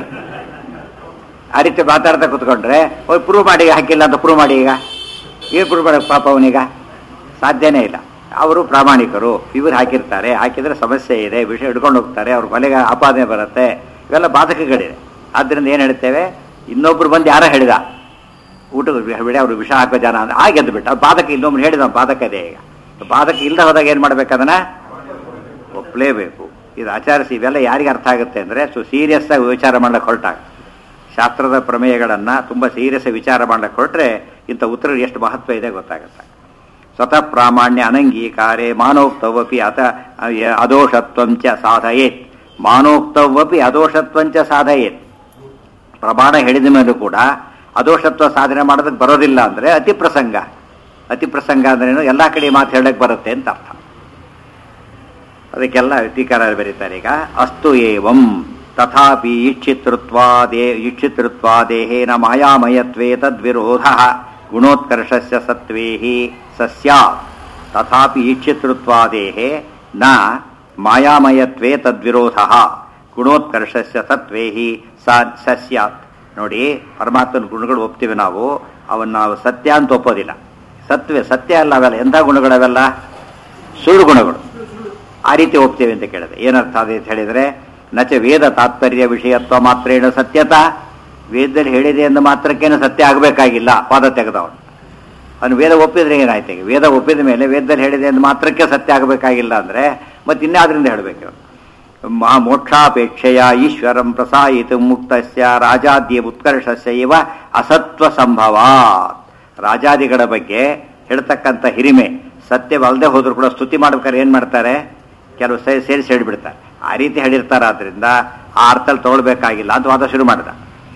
ಆ ರೀತಿ ಮಾತಾಡ್ತಾ ಕೂತ್ಕೊಂಡ್ರೆ ಹೋಗಿ ಪ್ರೂವ್ ಮಾಡಿ ಹಾಕಿಲ್ಲ ಅಂತ ಪ್ರೂವ್ ಮಾಡಿ. ಈಗ ಏನು ಪ್ರೂವ್ ಮಾಡೋಕ್ಕೆ ಪಾಪ ಅವನೀಗ? ಸಾಧ್ಯನೇ ಇಲ್ಲ. ಅವರು ಪ್ರಾಮಾಣಿಕರು, ಇವರು ಹಾಕಿರ್ತಾರೆ, ಹಾಕಿದರೆ ಸಮಸ್ಯೆ ಇದೆ, ವಿಷ ಹಿಡ್ಕೊಂಡು ಹೋಗ್ತಾರೆ, ಅವ್ರ ಕೊಲೆಗೆ ಆಪಾದನೆ ಬರುತ್ತೆ, ಇವೆಲ್ಲ ಬಾಧಕಗಳಿದೆ. ಆದ್ದರಿಂದ ಏನು ಹೇಳ್ತೇವೆ? ಇನ್ನೊಬ್ರು ಬಂದು ಯಾರೋ ಹೇಳಿದ ಊಟ ಬಿಡಿ ಅವರು ವಿಷ ಹಾಕೋ ಜನ ಅಂದ್ರೆ ಹಾಗೆದ್ದು ಬಿಟ್ಟು ಬಾಧಕ ಇನ್ನೊಬ್ರು ಹೇಳಿದ ಬಾಧಕ ಇದೆ. ಈಗ ಬಾಧಕ ಇಲ್ಲದೆ ಹೋದಾಗ ಏನು ಮಾಡ್ಬೇಕು? ಅದನ್ನ ಒಪ್ಪಲೇಬೇಕು. ಇದು ಆಚರಿಸಿ ಇವೆಲ್ಲ ಯಾರಿಗೆ ಅರ್ಥ ಆಗುತ್ತೆ ಅಂದರೆ ಸೊ ಸೀರಿಯಸ್ ಆಗಿ ವಿಚಾರ ಮಾಡ್ಲಿಕ್ಕೆ ಹೊರಟಾಗ ಶಾಸ್ತ್ರದ ಪ್ರಮೇಯಗಳನ್ನು ತುಂಬ ಸೀರಿಯಸ್ ವಿಚಾರ ಮಾಡ್ಲಿಕ್ಕೆ ಹೊರಟ್ರೆ ಇಂಥ ಉತ್ತರ ಎಷ್ಟು ಮಹತ್ವ ಇದೆ ಗೊತ್ತಾಗುತ್ತೆ. ಸ್ವತಃ ಪ್ರಾಮಾಣ್ಯ ಅನಂಗೀಕಾರೇ ಮಾನೋಕ್ತವಪಿ ಅತ ಅದೋಷತ್ವಂಚ ಸಾಧಯೇತ್. ಮಾನೋಕ್ತವಪಿ ಅದೋಷತ್ವಂಚ ಸಾಧಯೇತ್. ಪ್ರಮಾಣ ಹೇಳಿದ ಮೇಲೂ ಕೂಡ ಅದೋಷತ್ವ ಸಾಧನೆ ಮಾಡೋದಕ್ಕೆ ಬರೋದಿಲ್ಲ ಅಂದರೆ ಅತಿ ಪ್ರಸಂಗ. ಅತಿ ಪ್ರಸಂಗ ಅಂದ್ರೇನು, ಎಲ್ಲ ಕಡೆ ಮಾತು ಹೇಳಕ್ಕೆ ಬರುತ್ತೆ ಅಂತ ಅರ್ಥ. ಅದಕ್ಕೆಲ್ಲ ಟೀಕಾರ ಬರೀತಾರೆ. ಈಗ ಅಸ್ತು ಏವಂ ತಥಾಪಿ ಈಕ್ಷಿತೃತ್ವಾದೇ ಈಕ್ಷಿತೃತ್ವಾದೇಹೇನ ಮಾಯಾಮಯತ್ವೇ ತದ್ವಿರೋಧ ಗುಣೋತ್ಕರ್ಷಸ್ಯ ಸತ್ವೇ ಸಸ್ಯಾತ್. ತಥಾಪಿ ಈಕ್ಷಿತೃತ್ವಾದೇಹೇ ನ ಮಾಯಾಮಯತ್ವೇ ತದ್ವಿರೋಧ ಗುಣೋತ್ಕರ್ಷಸ್ಯ ಸತ್ವೇ ಸಸ್ಯಾತ್. ನೋಡಿ, ಪರಮಾತ್ಮನ ಗುಣಗಳು ಒಪ್ತೀವಿ ನಾವು, ಅವನ್ನ ನಾವು ಸತ್ಯ ಅಂತ ಒಪ್ಪೋದಿಲ್ಲ. ಸತ್ವೇ ಸತ್ಯ ಅಲ್ಲ ಅವೆಲ್ಲ. ಎಂಥ ಗುಣಗಳವೆಲ್ಲ? ಸುಳ್ಳು ಗುಣಗಳು. ಆ ರೀತಿ ಒಪ್ತೇವೆ ಅಂತ ಕೇಳಿದೆ. ಏನರ್ಥ ಅದೇ ಅಂತ ಹೇಳಿದರೆ, ನಚ ವೇದ ತಾತ್ಪರ್ಯ ವಿಷಯತ್ವ ಮಾತ್ರೇಣ ಸತ್ಯತಾ. ವೇದದಲ್ಲಿ ಹೇಳಿದೆ ಎಂದು ಮಾತ್ರಕ್ಕೇನು ಸತ್ಯ ಆಗಬೇಕಾಗಿಲ್ಲ. ಪಾದ ತೆಗೆದವನು ಅವನು ವೇದ ಒಪ್ಪಿದ್ರೆ ಏನಾಯ್ತು? ಈಗ ವೇದ ಒಪ್ಪಿದ ಮೇಲೆ ವೇದದಲ್ಲಿ ಹೇಳಿದೆ ಎಂದು ಮಾತ್ರಕ್ಕೆ ಸತ್ಯ ಆಗಬೇಕಾಗಿಲ್ಲ ಅಂದರೆ ಮತ್ತೆ ಇನ್ಯಾವುದರಿಂದ ಹೇಳಬೇಕು? ಮಾ ಮೋಕ್ಷಾಪೇಕ್ಷೆಯ ಈಶ್ವರಂ ಪ್ರಸಾಯಿತು ಮುಕ್ತಸ್ಯ ರಾಜಾದ್ಯ ಉತ್ಕರ್ಷಸ್ಯ ಇವ ಅಸತ್ವ ಸಂಭವ. ರಾಜಾದಿಗಳ ಬಗ್ಗೆ ಹೇಳ್ತಕ್ಕಂಥ ಹಿರಿಮೆ ಸತ್ಯವಲ್ಲದೆ ಹೋದ್ರು ಕೂಡ ಸ್ತುತಿ ಮಾಡ್ಬೇಕಾದ್ರೆ ಏನು ಮಾಡ್ತಾರೆ? ಕೆಲವು ಸೇ ಸೇರಿಸಿ ಹೇಳಿಬಿಡ್ತಾರೆ. ಆ ರೀತಿ ಹೇಳಿರ್ತಾರೆ. ಆದ್ದರಿಂದ ಆ ಅರ್ಥದಲ್ಲಿ ತಗೊಳ್ಬೇಕಾಗಿಲ್ಲ ಅಂತ ವಾದ ಶುರು ಮಾಡಿದ.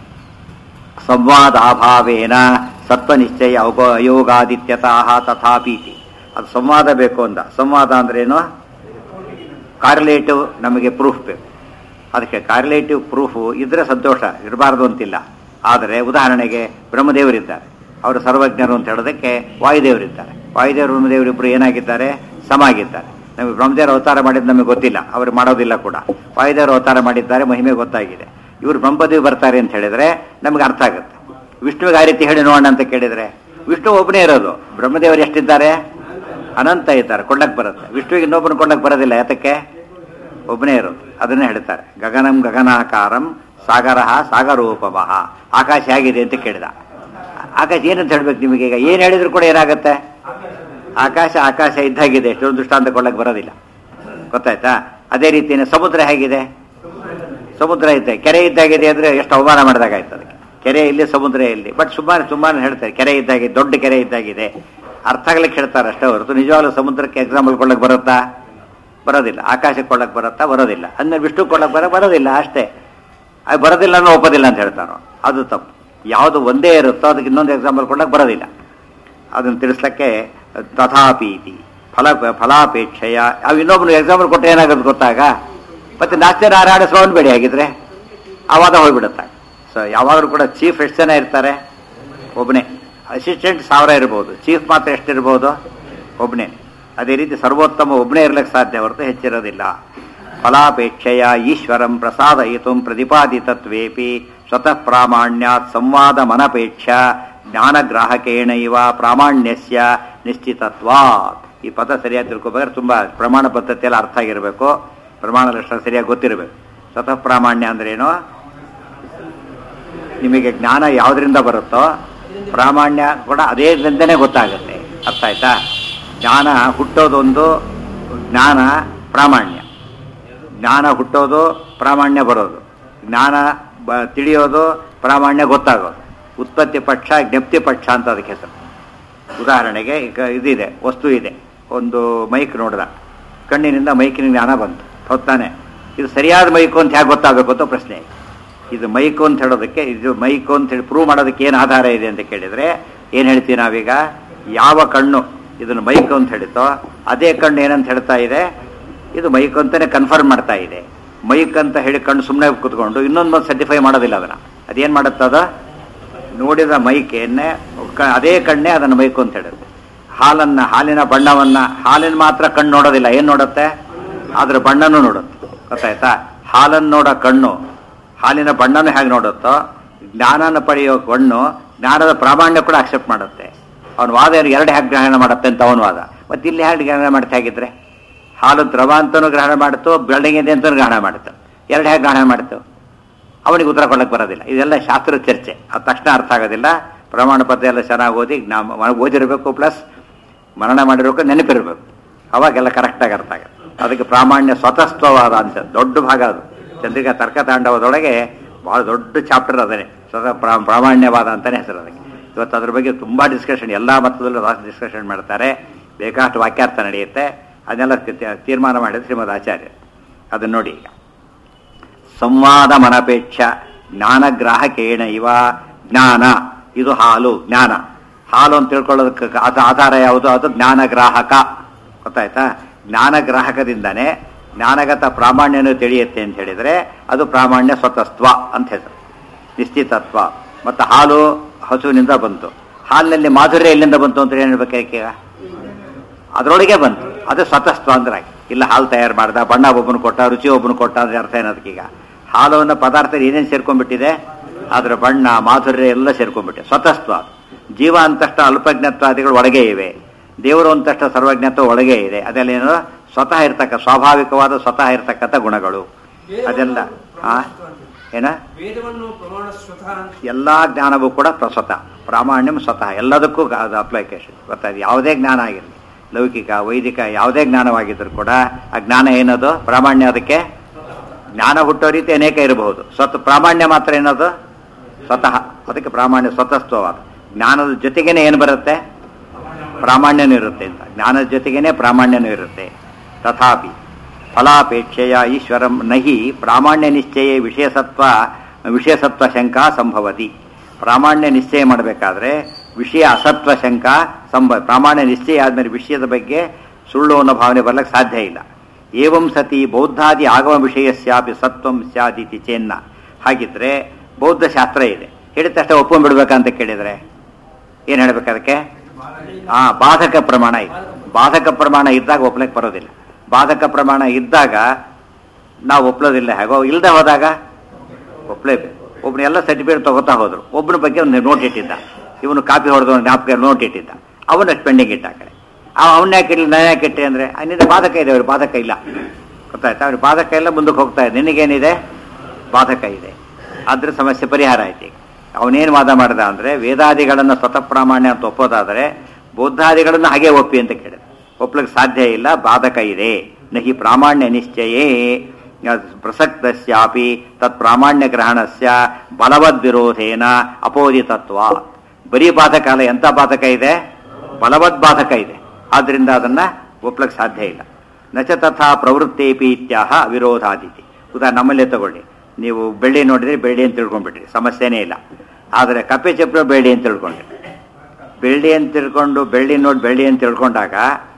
ಸಂವಾದಾಭಾವೇನ ಸತ್ವನಿಶ್ಚಯ ಅವ ಅಯೋಗಾದಿತ್ಯತಃ ತಥಾಪೀತಿ. ಅದು ಸಂವಾದ ಬೇಕು ಅಂದ. ಸಂವಾದ ಅಂದ್ರೇನು? ಕಾರ್ಲೇಟಿವ್ ನಮಗೆ ಪ್ರೂಫ್ ಬೇಕು. ಅದಕ್ಕೆ ಕಾರ್ಲೇಟಿವ್ ಪ್ರೂಫು ಇದ್ರೆ ಸಂತೋಷ, ಇರಬಾರ್ದು ಅಂತಿಲ್ಲ. ಆದರೆ ಉದಾಹರಣೆಗೆ ಬ್ರಹ್ಮದೇವರಿದ್ದಾರೆ, ಅವರು ಸರ್ವಜ್ಞರು ಅಂತ ಹೇಳೋದಕ್ಕೆ ವಾಯುದೇವರಿದ್ದಾರೆ. ವಾಯುದೇವರು ಬ್ರಹ್ಮದೇವರಿಬ್ಬರು ಏನಾಗಿದ್ದಾರೆ? ಸಮ ಆಗಿದ್ದಾರೆ. ನಮಗೆ ಬ್ರಹ್ಮದೇವರು ಅವತಾರ ಮಾಡಿದ್ದು ನಮಗೆ ಗೊತ್ತಿಲ್ಲ, ಅವರು ಮಾಡೋದಿಲ್ಲ ಕೂಡ. ವಾಯುದೇವರು ಅವತಾರ ಮಾಡಿದ್ದಾರೆ, ಮಹಿಮೆ ಗೊತ್ತಾಗಿದೆ. ಇವರು ಬ್ರಹ್ಮದೇವಿ ಬರ್ತಾರೆ ಅಂತ ಹೇಳಿದರೆ ನಮಗೆ ಅರ್ಥ ಆಗುತ್ತೆ. ವಿಷ್ಣುವಿಗೆ ಆ ರೀತಿ ಹೇಳಿ ನೋಡೋಣ ಅಂತ ಕೇಳಿದರೆ ವಿಷ್ಣು ಒಬ್ಬನೇ ಇರೋದು. ಬ್ರಹ್ಮದೇವರು ಎಷ್ಟಿದ್ದಾರೆ? ಅನಂತ ಇದ್ದಾರೆ, ಕೊಳ್ಳಕ್ಕೆ ಬರುತ್ತೆ. ವಿಷ್ಣುವಿಗೆ ಇನ್ನೊಬ್ಬನ ಕೊಳ್ಳಕ್ಕೆ ಬರೋದಿಲ್ಲ. ಯಾತಕ್ಕೆ? ಒಬ್ಬನೇ ಇರೋದು. ಅದನ್ನೇ ಹೇಳ್ತಾರೆ. ಗಗನಂ ಗಗನಾಕಾರಂ ಸಾಗರ ಸಾಗರೋಪಮಃ. ಆಕಾಶ ಹೇಗಿದೆ ಅಂತ ಕೇಳಿದ. ಆಕಾಶ ಏನಂತ ಹೇಳ್ಬೇಕು ನಿಮಗೆ? ಈಗ ಏನು ಹೇಳಿದ್ರು ಕೂಡ ಏನಾಗುತ್ತೆ? ಆಕಾಶ ಆಕಾಶ ಇದ್ದಾಗಿದೆ. ಎಷ್ಟೊಂದು ದೃಷ್ಟಾಂತ ಕೊಳ್ಳಕ್ಕೆ ಬರೋದಿಲ್ಲ. ಗೊತ್ತಾಯ್ತಾ? ಅದೇ ರೀತಿಯೇ ಸಮುದ್ರ ಹೇಗಿದೆ? ಸಮುದ್ರ ಇದೆ. ಕೆರೆ ಇದ್ದಾಗಿದೆ ಅಂದರೆ ಎಷ್ಟು ಅವಮಾನ ಮಾಡಿದಾಗಾಯ್ತು ಅದಕ್ಕೆ. ಕೆರೆ ಇಲ್ಲಿ, ಸಮುದ್ರ ಇಲ್ಲಿ. ಬಟ್ ಸುಮಾರು ಸುಮಾರು ಹೇಳ್ತಾರೆ ಕೆರೆ ಇದ್ದಾಗಿದೆ, ದೊಡ್ಡ ಕೆರೆ ಇದ್ದಾಗಿದೆ. ಅರ್ಥ ಆಗ್ಲಿಕ್ಕೆ ಹೇಳ್ತಾರೆ ಅಷ್ಟೇ ಹೊರತು ನಿಜವಾಗ್ಲೂ ಸಮುದ್ರಕ್ಕೆ ಎಕ್ಸಾಂಪಲ್ ಕೊಳ್ಳಕ್ಕೆ ಬರುತ್ತಾ? ಬರೋದಿಲ್ಲ. ಆಕಾಶಕ್ಕೆ ಕೊಳ್ಳಕ್ಕೆ ಬರುತ್ತಾ? ಬರೋದಿಲ್ಲ. ಅಂದ್ರೆ ವಿಷ್ಣು ಕೊಳ್ಳಕ್ಕೆ ಬರೋ ಬರೋದಿಲ್ಲ ಅಷ್ಟೇ. ಅದು ಬರೋದಿಲ್ಲ ಅನ್ನೋ ಒಪ್ಪೋದಿಲ್ಲ ಅಂತ ಹೇಳ್ತಾರೋ, ಅದು ತಪ್ಪು. ಯಾವುದು ಒಂದೇ ಇರುತ್ತೋ ಅದಕ್ಕೆ ಇನ್ನೊಂದು ಎಕ್ಸಾಂಪಲ್ ಕೊಳ್ಳಕ್ಕೆ ಬರೋದಿಲ್ಲ. ಅದನ್ನು ತಿಳಿಸ್ಲಿಕ್ಕೆ ತಥಾಪೀತಿ ಫಲ ಫಲಾಪೇಕ್ಷೆಯ ಅವು ಇನ್ನೊಬ್ಬನು ಎಕ್ಸಾಂಪಲ್ ಕೊಟ್ಟರೆ ಏನಾಗೋದು ಗೊತ್ತಾಗ? ಮತ್ತೆ ನಾಚ್ಯ ನಾರಾಯಣ ಬೇಡಿ ಆಗಿದ್ರೆ ಆವಾದ ಹೋಗ್ಬಿಡುತ್ತೆ. ಸೊ ಯಾವಾಗಲೂ ಕೂಡ ಚೀಫ್ ಎಷ್ಟು ಜನ ಇರ್ತಾರೆ? ಒಬ್ಬನೇ. ಅಸಿಸ್ಟೆಂಟ್ ಸಾವಿರ ಇರ್ಬೋದು, ಚೀಫ್ ಮಾತ್ರ ಎಷ್ಟಿರ್ಬೋದು? ಒಬ್ಬನೇ. ಅದೇ ರೀತಿ ಸರ್ವೋತ್ತಮ ಒಬ್ಬನೇ ಇರ್ಲಿಕ್ಕೆ ಸಾಧ್ಯ ಹೊರತು ಹೆಚ್ಚಿರೋದಿಲ್ಲ. ಫಲಾಪೇಕ್ಷೆಯ ಈಶ್ವರಂ ಪ್ರಸಾದಯಿತು ಪ್ರತಿಪಾದಿತತ್ವೇಪಿ ಸ್ವತಃ ಪ್ರಾಮಾಣ್ಯಾತ್ ಸಂವಾದ ಮನಪೇಕ್ಷ ಜ್ಞಾನಗ್ರಾಹಕೇಣ ಇವ ಪ್ರಾಮಾಣ್ಯಸ್ಯ ನಿಶ್ಚಿತತ್ವಾತ್. ಈ ಪದ ಸರಿಯಾಗಿ ತಿಳ್ಕೊಬೇಕಾದ್ರೆ ತುಂಬ ಪ್ರಮಾಣ ಪದ್ಧತಿಯಲ್ಲಿ ಅರ್ಥ ಆಗಿರಬೇಕು. ಪ್ರಮಾಣ ಲಕ್ಷಣ ಸರಿಯಾಗಿ ಗೊತ್ತಿರಬೇಕು. ಸ್ವತಃ ಪ್ರಾಮಾಣ್ಯ ಅಂದ್ರೇನು? ನಿಮಗೆ ಜ್ಞಾನ ಯಾವುದರಿಂದ ಬರುತ್ತೋ ಪ್ರಾಮಾಣ್ಯ ಕೂಡ ಅದೇದಿಂದನೇ ಗೊತ್ತಾಗುತ್ತೆ. ಅರ್ಥ ಆಯ್ತಾ? ಜ್ಞಾನ ಹುಟ್ಟೋದೊಂದು, ಜ್ಞಾನ ಪ್ರಾಮಾಣ್ಯ. ಜ್ಞಾನ ಹುಟ್ಟೋದು, ಪ್ರಾಮಾಣ್ಯ ಬರೋದು. ಜ್ಞಾನ ಬ ತಿಳಿಯೋದು, ಪ್ರಾಮಾಣ್ಯ ಗೊತ್ತಾಗೋದು. ಉತ್ಪತ್ತಿ ಪಕ್ಷ, ಜ್ಞಪ್ತಿ ಪಕ್ಷ ಅಂತ ಅದಕ್ಕೆ ಹೆಸರು. ಉದಾಹರಣೆಗೆ ಈಗ ಇದಿದೆ, ವಸ್ತು ಇದೆ. ಒಂದು ಮೈಕ್ ನೋಡಿದ, ಕಣ್ಣಿನಿಂದ ಮೈಕಿನ ಜ್ಞಾನ ಬಂತು. ಹೊತ್ತಾನೆ ಇದು ಸರಿಯಾದ ಮೈಕು ಅಂತ ಹೇಗೆ ಗೊತ್ತಾಗಬೇಕು ಅಂತ ಪ್ರಶ್ನೆ. ಇದು ಮೈಕು ಅಂತ ಹೇಳೋದಕ್ಕೆ, ಇದು ಮೈಕು ಅಂತ ಹೇಳಿ ಪ್ರೂವ್ ಮಾಡೋದಕ್ಕೆ ಏನು ಆಧಾರ ಇದೆ ಅಂತ ಕೇಳಿದರೆ ಏನು ಹೇಳ್ತೀವಿ ನಾವೀಗ? ಯಾವ ಕಣ್ಣು ಇದನ್ನು ಮೈಕು ಅಂತ ಹೇಳಿತೋ ಅದೇ ಕಣ್ಣು ಏನಂತ ಹೇಳ್ತಾ ಇದೆ? ಇದು ಮೈಕು ಅಂತಲೇ ಕನ್ಫರ್ಮ್ ಮಾಡ್ತಾ ಇದೆ. ಮೈಕ್ ಅಂತ ಹೇಳಿ ಕಣ್ಣು ಸುಮ್ಮನೆ ಕೂತ್ಕೊಂಡು ಇನ್ನೊಂದು ಸರ್ಟಿಫೈ ಮಾಡೋದಿಲ್ಲ. ಅದನ್ನು ಅದೇನು ಮಾಡುತ್ತದ? ನೋಡಿದ ಮೈಕೇನೆ ಅದೇ ಕಣ್ಣೇ ಅದನ್ನು ಮೈಕು ಅಂತ ಹೇಳುತ್ತೆ. ಹಾಲನ್ನು, ಹಾಲಿನ ಬಣ್ಣವನ್ನು, ಹಾಲಿನ ಮಾತ್ರ ಕಣ್ಣು ನೋಡೋದಿಲ್ಲ. ಏನು ನೋಡುತ್ತೆ? ಅದರ ಬಣ್ಣನೂ ನೋಡುತ್ತೆ. ಗೊತ್ತಾಯ್ತಾ? ಹಾಲನ್ನು ನೋಡೋ ಕಣ್ಣು ಹಾಲಿನ ಬಣ್ಣನೂ ಹೇಗೆ ನೋಡುತ್ತೋ, ಜ್ಞಾನನ ಪಡೆಯೋ ಕಣ್ಣು ಜ್ಞಾನದ ಪ್ರಾಮಾಣ್ಯ ಕೂಡ ಅಕ್ಸೆಪ್ಟ್ ಮಾಡುತ್ತೆ. ಅವನ ವಾದ ಎರಡು ಹೇಗೆ ಗ್ರಹಣ ಮಾಡುತ್ತೆ ಅಂತ ಅವನ ವಾದ. ಮತ್ತು ಇಲ್ಲಿ ಹೇಗೆ ಗ್ರಹಣ ಮಾಡ್ತಾ ಹೇಗಿದ್ರೆ ಹಾಲು ದ್ರವ ಅಂತಲೂ ಗ್ರಹಣ ಮಾಡ್ತು, ಬೆಳಗ್ಗೆ ಅಂತಲೂ ಗ್ರಹಣ ಮಾಡುತ್ತೆ. ಎರಡು ಹೇಗೆ ಗ್ರಹಣ ಮಾಡ್ತು? ಅವನಿಗೆ ಉತ್ತರ ಕೊಡಕ್ಕೆ ಬರೋದಿಲ್ಲ. ಇದೆಲ್ಲ ಶಾಸ್ತ್ರದ ಚರ್ಚೆ. ಅದು ತಕ್ಷಣ ಅರ್ಥ ಆಗೋದಿಲ್ಲ. ಪ್ರಮಾಣ ಪತ್ರ ಎಲ್ಲ ಚೆನ್ನಾಗಿ ಓದಿ ನಾವು ಓದಿರಬೇಕು, ಪ್ಲಸ್ ಮರಣ ಮಾಡಿರೋಕೆ ನೆನಪಿರಬೇಕು. ಅವಾಗೆಲ್ಲ ಕರೆಕ್ಟಾಗಿ ಅರ್ಥ ಆಗುತ್ತೆ. ಅದಕ್ಕೆ ಪ್ರಾಮಾಣ್ಯ ಸ್ವತಃಸ್ಥವಾದ ಅಂತ ದೊಡ್ಡ ಭಾಗ ಅದು. ಚಂದ್ರಿಕಾ ತರ್ಕತಾಂಡವದೊಳಗೆ ಭಾಳ ದೊಡ್ಡ ಚಾಪ್ಟರ್ ಅದನ್ನೇ ಸ್ವತಃ ಪ್ರಾ ಪ್ರಾಮಾಣ್ಯವಾದ ಅಂತಲೇ ಹೆಸರು ಅದಕ್ಕೆ. ಇವತ್ತು ಅದ್ರ ಬಗ್ಗೆ ತುಂಬ ಡಿಸ್ಕಷನ್, ಎಲ್ಲ ಮತದಲ್ಲೂ ಡಿಸ್ಕಷನ್ ಮಾಡ್ತಾರೆ, ಬೇಕಾಷ್ಟು ವಾಕ್ಯಾರ್ಥ ನಡೆಯುತ್ತೆ. ಅದನ್ನೆಲ್ಲ ತೀರ್ಮಾನ ಮಾಡಿದ ಶ್ರೀಮದ್ ಆಚಾರ್ಯ. ಅದನ್ನು ನೋಡಿ, ಈಗ ಸಂವಾದ ಮನಪೇಕ್ಷ ಜ್ಞಾನಗ್ರಾಹಕೇಣ ಇವ ಜ್ಞಾನ, ಇದು ಹಾಲು ಜ್ಞಾನ. ಹಾಲು ಅಂತ ತಿಳ್ಕೊಳ್ಳೋದಕ್ಕೆ ಅದು ಆಧಾರ ಯಾವುದು? ಅದು ಜ್ಞಾನಗ್ರಾಹಕ. ಗೊತ್ತಾಯ್ತಾ? ಜ್ಞಾನಗ್ರಾಹಕದಿಂದನೇ ಜ್ಞಾನಗತ ಪ್ರಾಮಾಣ್ಯನೂ ತಿಳಿಯುತ್ತೆ ಅಂತ ಹೇಳಿದರೆ ಅದು ಪ್ರಾಮಾಣ್ಯ ಸ್ವತಸ್ತ್ವ ಅಂತ ಹೆಸರು, ನಿಶ್ಚಿತತ್ವ. ಮತ್ತು ಹಾಲು ಹಸುವಿನಿಂದ ಬಂತು, ಹಾಲಿನಲ್ಲಿ ಮಾಧುರ್ಯ ಎಲ್ಲಿಂದ ಬಂತು ಅಂತ ಏನು ಹೇಳ್ಬೇಕೀಗ? ಅದರೊಳಗೆ ಬಂತು, ಅದು ಸ್ವತಸ್ತ್ವ ಅಂದ್ರೆ. ಇಲ್ಲ ಹಾಲು ತಯಾರು ಮಾಡ್ದ, ಬಣ್ಣ ಒಬ್ಬನು ಕೊಟ್ಟ, ರುಚಿ ಒಬ್ಬನು ಕೊಟ್ಟ ಅಂದ್ರೆ ಅರ್ಥ ಏನದಕ್ಕೀಗ? ಹಾಲುವನ್ನು ಪದಾರ್ಥ ಏನೇನು ಸೇರ್ಕೊಂಡ್ಬಿಟ್ಟಿದೆ? ಅದರ ಬಣ್ಣ ಮಾಧುರ್ಯ ಎಲ್ಲ ಸೇರ್ಕೊಂಡ್ಬಿಟ್ಟೆ, ಸ್ವತಸ್ತ್ವ. ಜೀವ ಅಂತಷ್ಟ ಅಲ್ಪಜ್ಞತ್ವಾದಿಗಳು ಒಳಗೆ ಇವೆ, ದೇವರು ಅಂತಷ್ಟ ಸರ್ವಜ್ಞತ್ವ ಒಳಗೆ ಇದೆ. ಅದೆಲ್ಲೇನು ಸ್ವತಃ ಇರ್ತಕ್ಕ ಸ್ವಾಭಾವಿಕವಾದ ಸ್ವತಃ ಇರ್ತಕ್ಕಂಥ ಗುಣಗಳು ಅದೆಲ್ಲ. ಆ ಏನ ಎಲ್ಲ ಜ್ಞಾನವೂ ಕೂಡ ಸ್ವತಃ ಪ್ರಾಮಾಣ್ಯಂ ಸ್ವತಃ, ಎಲ್ಲದಕ್ಕೂ ಅದು ಅಪ್ಲಿಕೇಶನ್. ಗೊತ್ತಾಯ್ತು? ಯಾವುದೇ ಜ್ಞಾನ ಆಗಿರಲಿ, ಲೌಕಿಕ ವೈದಿಕ ಯಾವುದೇ ಜ್ಞಾನವಾಗಿದ್ದರೂ ಕೂಡ ಆ ಜ್ಞಾನ ಏನದು? ಪ್ರಾಮಾಣ್ಯ. ಅದಕ್ಕೆ ಜ್ಞಾನ ಹುಟ್ಟೋ ರೀತಿ ಅನೇಕ ಇರಬಹುದು, ಸ್ವತಃ ಪ್ರಾಮಾಣ್ಯ ಮಾತ್ರ ಏನದು? ಸ್ವತಃ. ಅದಕ್ಕೆ ಪ್ರಾಮಾಣ್ಯ ಸ್ವತಃಸ್ಥವಾದ. ಜ್ಞಾನದ ಜೊತೆಗೇನೆ ಏನು ಬರುತ್ತೆ? ಪ್ರಾಮಾಣ್ಯನೂ ಇರುತ್ತೆ ಅಂತ. ಜ್ಞಾನದ ಜೊತೆಗೇನೆ ಪ್ರಾಮಾಣ್ಯನೂ ಇರುತ್ತೆ. ತಥಾಪಿ ಫಲಾಪೇಕ್ಷೆಯ ಈಶ್ವರಂ ನಹಿ ಪ್ರಾಮಾಣ್ಯ ನಿಶ್ಚಯ ವಿಷಯಸತ್ವ ವಿಷಯಸತ್ವ ಶಂಕಾ ಸಂಭವತಿ. ಪ್ರಾಮಾಣ್ಯ ನಿಶ್ಚಯ ಮಾಡಬೇಕಾದ್ರೆ ವಿಷಯ ಅಸತ್ವ ಶಂಕಾ ಸಂಭವ. ಪ್ರಾಮಾಣ್ಯ ನಿಶ್ಚಯ ಆದಮೇಲೆ ವಿಷಯದ ಬಗ್ಗೆ ಸುಳ್ಳು ಅನ್ನೋ ಭಾವನೆ ಬರ್ಲಿಕ್ಕೆ ಸಾಧ್ಯ ಇಲ್ಲ. ಏವಂ ಸತಿ ಬೌದ್ಧಾದಿ ಆಗಮ ವಿಷಯಸ್ಯಾಪಿ ಸತ್ವಂ ಸ್ಯಾದಿತಿ ಚೇನ್ನ. ಹಾಗಿದ್ರೆ ಬೌದ್ಧ ಶಾಸ್ತ್ರ ಇದೆ, ಹೇಳಿದ ತಕ್ಷಣ ಒಪ್ಕೊಂಡ್ಬಿಡ್ಬೇಕಂತ ಕೇಳಿದರೆ ಏನು ಹೇಳ್ಬೇಕು ಅದಕ್ಕೆ? ಆ ಬಾಧಕ ಪ್ರಮಾಣ ಇದೆ. ಬಾಧಕ ಪ್ರಮಾಣ ಇದ್ದಾಗ ಒಪ್ಲಕ್ಕೆ ಬರೋದಿಲ್ಲ. ಬಾಧಕ ಪ್ರಮಾಣ ಇದ್ದಾಗ ನಾವು ಒಪ್ಲೋದಿಲ್ಲ. ಹೇಗೋ ಇಲ್ಲದೆ ಹೋದಾಗ ಒಪ್ಲೇಬೇಕು. ಒಬ್ಬನ ಎಲ್ಲ ಸರ್ಟಿಫಿಕೇಟ್ ತಗೋತಾ ಹೋದ್ರು, ಒಬ್ಬನ ಬಗ್ಗೆ ಒಂದು ನೋಟ್ ಇಟ್ಟಿದ್ದ, ಇವನು ಕಾಪಿ ಹೊಡೆದು ಜ್ಞಾಪಕ ನೋಟ್ ಇಟ್ಟಿದ್ದ, ಅವನ್ನ ಪೆಂಡಿಂಗ್ ಇಟ್ಟ ಆ ಕಡೆ. ಅವನ್ನ ಯಾಕೆ ಇರಲಿ, ನಾನು ಯಾಕೆ ಇಟ್ಟೆ ಅಂದರೆ ಅನ್ನಿಂದ ಬಾಧಕ ಇದೆ, ಅವ್ರಿಗೆ ಬಾಧಕ ಇಲ್ಲ. ಗೊತ್ತಾಯ್ತಾ? ಅವ್ರಿಗೆ ಬಾಧಕ ಎಲ್ಲ ಮುಂದಕ್ಕೆ ಹೋಗ್ತಾ ಇದೆ, ನಿನಗೇನಿದೆ? ಬಾಧಕ ಇದೆ. ಅದ್ರ ಸಮಸ್ಯೆ ಪರಿಹಾರ ಆಯ್ತು. ಅವನೇನು ವಾದ ಮಾಡಿದ ಅಂದರೆ ವೇದಾದಿಗಳನ್ನು ಸ್ವತಃ ಪ್ರಾಮಾಣ್ಯ ಅಂತ ಒಪ್ಪೋದಾದರೆ ಬೌದ್ಧಾದಿಗಳನ್ನು ಹಾಗೆ ಒಪ್ಪಿ ಅಂತ ಕೇಳಿದೆ. ಒಪ್ಲಿಕ್ಕೆ ಸಾಧ್ಯ ಇಲ್ಲ, ಬಾಧಕ ಇದೆ. ನಹಿ ಪ್ರಾಮಾಣ್ಯ ನಿಶ್ಚಯೇ ಪ್ರಸಕ್ತಸ್ಯಾಪಿ ತತ್ ಪ್ರಾಮಾಣ್ಯ ಗ್ರಹಣಸ್ಯ ಬಲವದ್ ವಿರೋಧೇನ ಅಪೋದಿತತ್ವ. ಬರೀ ಬಾಧಕ ಅಲ್ಲ, ಎಂಥ ಬಾಧಕ ಇದೆ? ಬಲವದ್ ಬಾಧಕ ಇದೆ. ಆದ್ದರಿಂದ ಅದನ್ನು ಒಪ್ಲಿಕ್ಕೆ ಸಾಧ್ಯ ಇಲ್ಲ. ನಚ ತಥಾ ಪ್ರವೃತ್ತೇಪಿ ಇತ್ಯಾಹ ವಿರೋಧಾದಿತಿ. ಉದಾ ನಮ್ಮಲ್ಲೇ ತಗೊಳ್ಳಿ, ನೀವು ಬೆಳ್ಳಿ ನೋಡಿದ್ರೆ ಬೆಳ್ಳಿ ಅಂತ ತಿಳ್ಕೊಂಡ್ಬಿಟ್ರಿ, ಸಮಸ್ಯೆನೇ ಇಲ್ಲ. ಆದರೆ ಕಪ್ಪೆ ಚಪ್ಪು ಬೆಳ್ಳಿ ಅಂತ ತಿಳ್ಕೊಂಡ್ರಿ, ಬೆಳ್ಳಿ ಅಂತ ತಿಳ್ಕೊಂಡು ಬೆಳ್ಳಿ ನೋಡಿ ಬೆಳ್ಳಿ ಅಂತ ತಿಳ್ಕೊಂಡಾಗ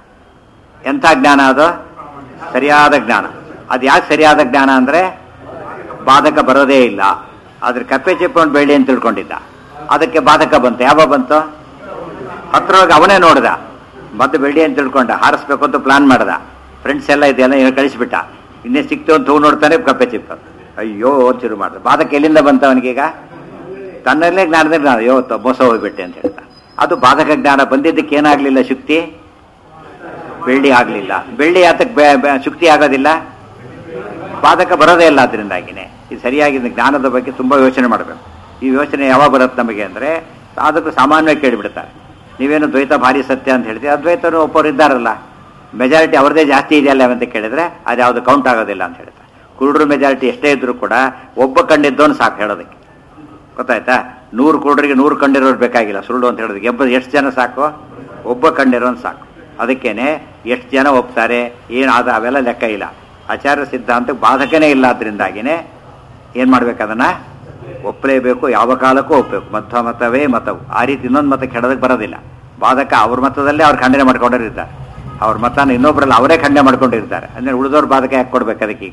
ಎಂಥ ಜ್ಞಾನ ಅದು? ಸರಿಯಾದ ಜ್ಞಾನ. ಅದು ಯಾಕೆ ಸರಿಯಾದ ಜ್ಞಾನ ಅಂದರೆ ಬಾಧಕ ಬರೋದೇ ಇಲ್ಲ. ಆದರೆ ಕಪ್ಪೆ ಚಪ್ಪು ಬೆಳ್ಳಿ ಅಂತ ತಿಳ್ಕೊಂಡಿದ್ದ, ಅದಕ್ಕೆ ಬಾಧಕ ಬಂತು. ಯಾವ ಬಂತು? ಹತ್ರವಾಗಿ ಅವನೇ ನೋಡ್ದ, ಮತ್ತೆ ಬೆಳ್ಳಿ ಅಂತ ತಿಳ್ಕೊಂಡ, ಹಾರಿಸ್ಬೇಕು ಅಂತ ಪ್ಲಾನ್ ಮಾಡ್ದ. ಫ್ರೆಂಡ್ಸ್ ಎಲ್ಲ ಇದೆಲ್ಲ ಏನು ಕಳಿಸ್ಬಿಟ್ಟ, ಇನ್ನೇ ಸಿಕ್ತು ಅಂತ ಹೂ ನೋಡ್ತಾನೆ ಕಪ್ಪೆ ಚಿಪ್ಪ. ಅಯ್ಯೋ ಶುರು ಮಾಡ್ದ. ಬಾಧಕ ಎಲ್ಲಿಂದ ಬಂತ ಅವನಿಗೀಗ? ತನ್ನಲ್ಲೇ ಜ್ಞಾನದಲ್ಲಿ ನಾನು ಅಯ್ಯೋ ಮೋಸ ಹೋಗ್ಬಿಟ್ಟೆ ಅಂತ ಹೇಳ್ತಾ. ಅದು ಬಾಧಕ ಜ್ಞಾನ ಬಂದಿದ್ದಕ್ಕೆ ಏನಾಗಲಿಲ್ಲ? ಶುಕ್ತಿ ಬೆಳ್ಳಿ ಆಗಲಿಲ್ಲ. ಬೆಳ್ಳಿ ಆತಕ್ಕೆ ಶುಕ್ತಿ ಆಗೋದಿಲ್ಲ, ಬಾಧಕ ಬರೋದೇ ಇಲ್ಲ. ಅದರಿಂದಾಗಿನೇ ಇದು ಸರಿಯಾಗಿ ಜ್ಞಾನದ ಬಗ್ಗೆ ತುಂಬ ಯೋಚನೆ ಮಾಡಬೇಕು. ಈ ಯೋಚನೆ ಯಾವಾಗ ಬರುತ್ತೆ ನಮಗೆ ಅಂದರೆ ಅದಕ್ಕೂ ಸಾಮಾನ್ಯವಾಗಿ ಕೇಳಿಬಿಡ್ತಾರೆ, ನೀವೇನು ದ್ವೈತ ಭಾರಿ ಸತ್ಯ ಅಂತ ಹೇಳ್ತೀವಿ, ಅದ್ವೈತರು ಒಬ್ಬರು ಇದ್ದಾರಲ್ಲ, ಮೆಜಾರಿಟಿ ಅವ್ರದ್ದೇ ಜಾಸ್ತಿ ಇದೆಯಲ್ಲ ಅಂತ ಕೇಳಿದರೆ ಅದು ಯಾವುದು ಕೌಂಟ್ ಆಗೋದಿಲ್ಲ ಅಂತ ಹೇಳ್ತಾರೆ. ಕುರುಡ್ರ ಮೆಜಾರಿಟಿ ಎಷ್ಟೇ ಇದ್ರೂ ಕೂಡ ಒಬ್ಬ ಕಂಡಿದ್ದವನು ಸಾಕು ಹೇಳೋದಕ್ಕೆ. ಗೊತ್ತಾಯ್ತಾ? ನೂರು ಕುರುಡ್ರಿಗೆ ನೂರು ಕಂಡಿರೋರು ಬೇಕಾಗಿಲ್ಲ ಸುಳ್ಳು ಅಂತ ಹೇಳೋದಕ್ಕೆ. ಎಬ್ಬ ಎಷ್ಟು ಜನ ಸಾಕು? ಒಬ್ಬ ಕಂಡಿರೋನು ಸಾಕು. ಅದಕ್ಕೇನೆ ಎಷ್ಟು ಜನ ಒಪ್ತಾರೆ ಏನು ಆದ ಅವೆಲ್ಲ ಲೆಕ್ಕ ಇಲ್ಲ. ಆಚಾರ್ಯ ಸಿದ್ಧಾಂತಕ್ಕೆ ಬಾಧಕನೇ ಇಲ್ಲ. ಅದರಿಂದಾಗಿನೇ ಏನು ಮಾಡ್ಬೇಕು? ಅದನ್ನು ಒಪ್ಪಲೇಬೇಕು, ಯಾವ ಕಾಲಕ್ಕೂ ಒಪ್ಪಬೇಕು. ಮಧ್ವ ಮತವೇ ಮತವು. ಆ ರೀತಿ ಇನ್ನೊಂದು ಮತಕ್ಕೆ ಹೇಳೋದಕ್ಕೆ ಬರೋದಿಲ್ಲ. ಬಾಧಕ ಅವ್ರ ಮತದಲ್ಲೇ ಅವ್ರು ಖಂಡನೆ ಮಾಡ್ಕೊಂಡಿರ್ತಾರೆ, ಅವ್ರ ಮತನ ಇನ್ನೊಬ್ಬರಲ್ಲ ಅವರೇ ಖಂಡನೆ ಮಾಡ್ಕೊಂಡಿರ್ತಾರೆ. ಅಂದರೆ ಉಳಿದವ್ರ ಬಾಧಕ ಯಾಕೆ ಕೊಡ್ಬೇಕು ಅದಕ್ಕೀಗ?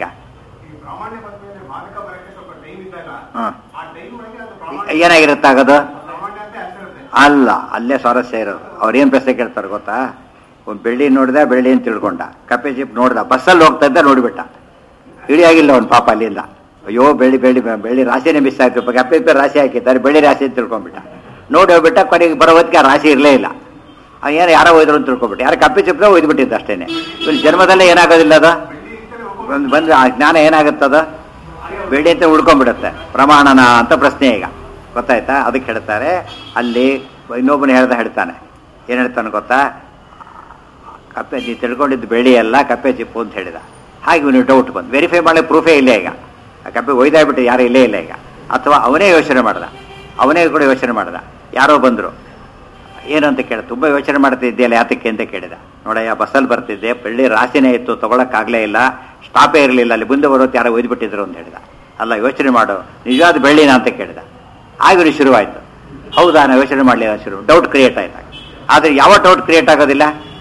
ಹಾಂ, ಏನಾಗಿರುತ್ತಾಗದು? ಅಲ್ಲ, ಅಲ್ಲೇ ಸ್ವಾರಸ್ಯ ಇರೋದು. ಅವ್ರೇನು ಪ್ರಶ್ನೆ ಕೇಳ್ತಾರೆ ಗೊತ್ತಾ? ಒಂದು ಬೆಳ್ಳಿ ನೋಡಿದ, ಬೆಳ್ಳಿ ಅಂತ ತಿಳ್ಕೊಂಡ. ಕಪ್ಪೆ ಚಿಪ್ ನೋಡ್ದ, ಬಸ್ಸಲ್ಲಿ ಹೋಗ್ತಾ ಇದ್ದ, ನೋಡಿಬಿಟ್ಟ, ಇಳಿಯಾಗಿಲ್ಲ ಅವ್ನು ಪಾಪ ಅಲ್ಲಿಂದ. ಅಯ್ಯೋ ಬೆಳ್ಳಿ ಬೆಳ್ಳಿ ಬೆಳ್ಳಿ ರಾಶಿನೇ ಮಿಸ್ ಆಯ್ತು, ಕಪ್ಪೆ ಇಬ್ಬರು ರಾಶಿ ಹಾಕಿದ್ದಾರೆ, ಬೆಳ್ಳಿ ರಾಶಿ ಅಂತ ತಿಳ್ಕೊಂಡ್ಬಿಟ್ಟ. ನೋಡಿ ಹೋಗ್ಬಿಟ್ಟ, ಕೊನೆಗೆ ಬರೋ ಹೊತ್ತಿಗೆ ಆ ರಾಶಿ ಇರಲೇ ಇಲ್ಲ. ಏನು ಯಾರೋ ಒಯ್ದ್ರು ಅಂತ ತಿಳ್ಕೊಂಡ್ಬಿಟ್ಟು, ಯಾರು ಕಪ್ಪೆ ಚಿಪ್ಪ ಒಯ್ದುಬಿಟ್ಟಿದ್ದು ಅಷ್ಟೇ. ಇವನು ಜನ್ಮದಲ್ಲೇ ಏನಾಗೋದಿಲ್ಲ ಅದು ಒಂದು ಬಂದು ಆ ಜ್ಞಾನ ಏನಾಗುತ್ತದ? ಬೆಳ್ಳಿ ಅಂತ ಉಳ್ಕೊಂಡ್ಬಿಡುತ್ತೆ. ಪ್ರಮಾಣನ ಅಂತ ಪ್ರಶ್ನೆ ಈಗ ಗೊತ್ತಾಯ್ತಾ? ಅದಕ್ಕೆ ಹೇಳ್ತಾರೆ ಅಲ್ಲಿ ಇನ್ನೊಬ್ಬನು ಹೇಳ್ದ ಹೇಳ್ತಾನೆ. ಏನು ಹೇಳ್ತಾನೆ ಗೊತ್ತಾ? ಕಪ್ಪೆ ನೀವು ತಿಳ್ಕೊಂಡಿದ್ದು ಬೆಳ್ಳಿ ಅಲ್ಲ ಕಪ್ಪೆ ಚಿಪ್ಪು ಅಂತ ಹೇಳಿದ. ಹಾಗೆ ಇವನು ಡೌಟ್ ಬಂದು ವೆರಿಫೈ ಮಾಡಲಿಕ್ಕೆ ಪ್ರೂಫೇ ಇಲ್ಲ ಈಗ. ಆ ಕಪ್ಪೆ ಒಯ್ದಾಗ್ಬಿಟ್ಟು ಯಾರೂ ಇಲ್ಲೇ ಇಲ್ಲ ಈಗ. ಅಥವಾ ಅವನೇ ಯೋಚನೆ ಮಾಡ್ದ, ಅವನೇ ಕೂಡ ಯೋಚನೆ ಮಾಡ್ದ. ಯಾರೋ ಬಂದರು, ಏನು ಅಂತ ಕೇಳ, ತುಂಬ ಯೋಚನೆ ಮಾಡ್ತಿದ್ದೆಯಲ್ಲ ಯಾತಕ್ಕೆ ಅಂತ ಕೇಳಿದ. ನೋಡಯ್ಯ ಬಸ್ಸಲ್ಲಿ ಬರ್ತಿದ್ದೆ, ಬೆಳ್ಳಿ ರಾಶಿನೇ ಇತ್ತು, ತೊಗೊಳಕ್ಕಾಗಲೇ ಇಲ್ಲ, ಸ್ಟಾಪೇ ಇರಲಿಲ್ಲ, ಅಲ್ಲಿ ಮುಂದೆ ಬರೋದು ಯಾರೋ ಒಯ್ದುಬಿಟ್ಟಿದ್ರು ಅಂತ ಹೇಳಿದ. ಅಲ್ಲ ಯೋಚನೆ ಮಾಡು, ನಿಜವಾದ ಬೆಳ್ಳಿನ ಅಂತ ಕೇಳಿದ. ಆಗ ಶುರುವಾಯಿತು. ಹೌದಾ ನಾವು ಯೋಚನೆ ಮಾಡಲಿಲ್ಲ, ಶುರು ಡೌಟ್ ಕ್ರಿಯೇಟ್ ಆಯ್ತು. ಆದರೆ ಯಾವ ಡೌಟ್ ಕ್ರಿಯೇಟ್ ಆಗೋದಿಲ್ಲ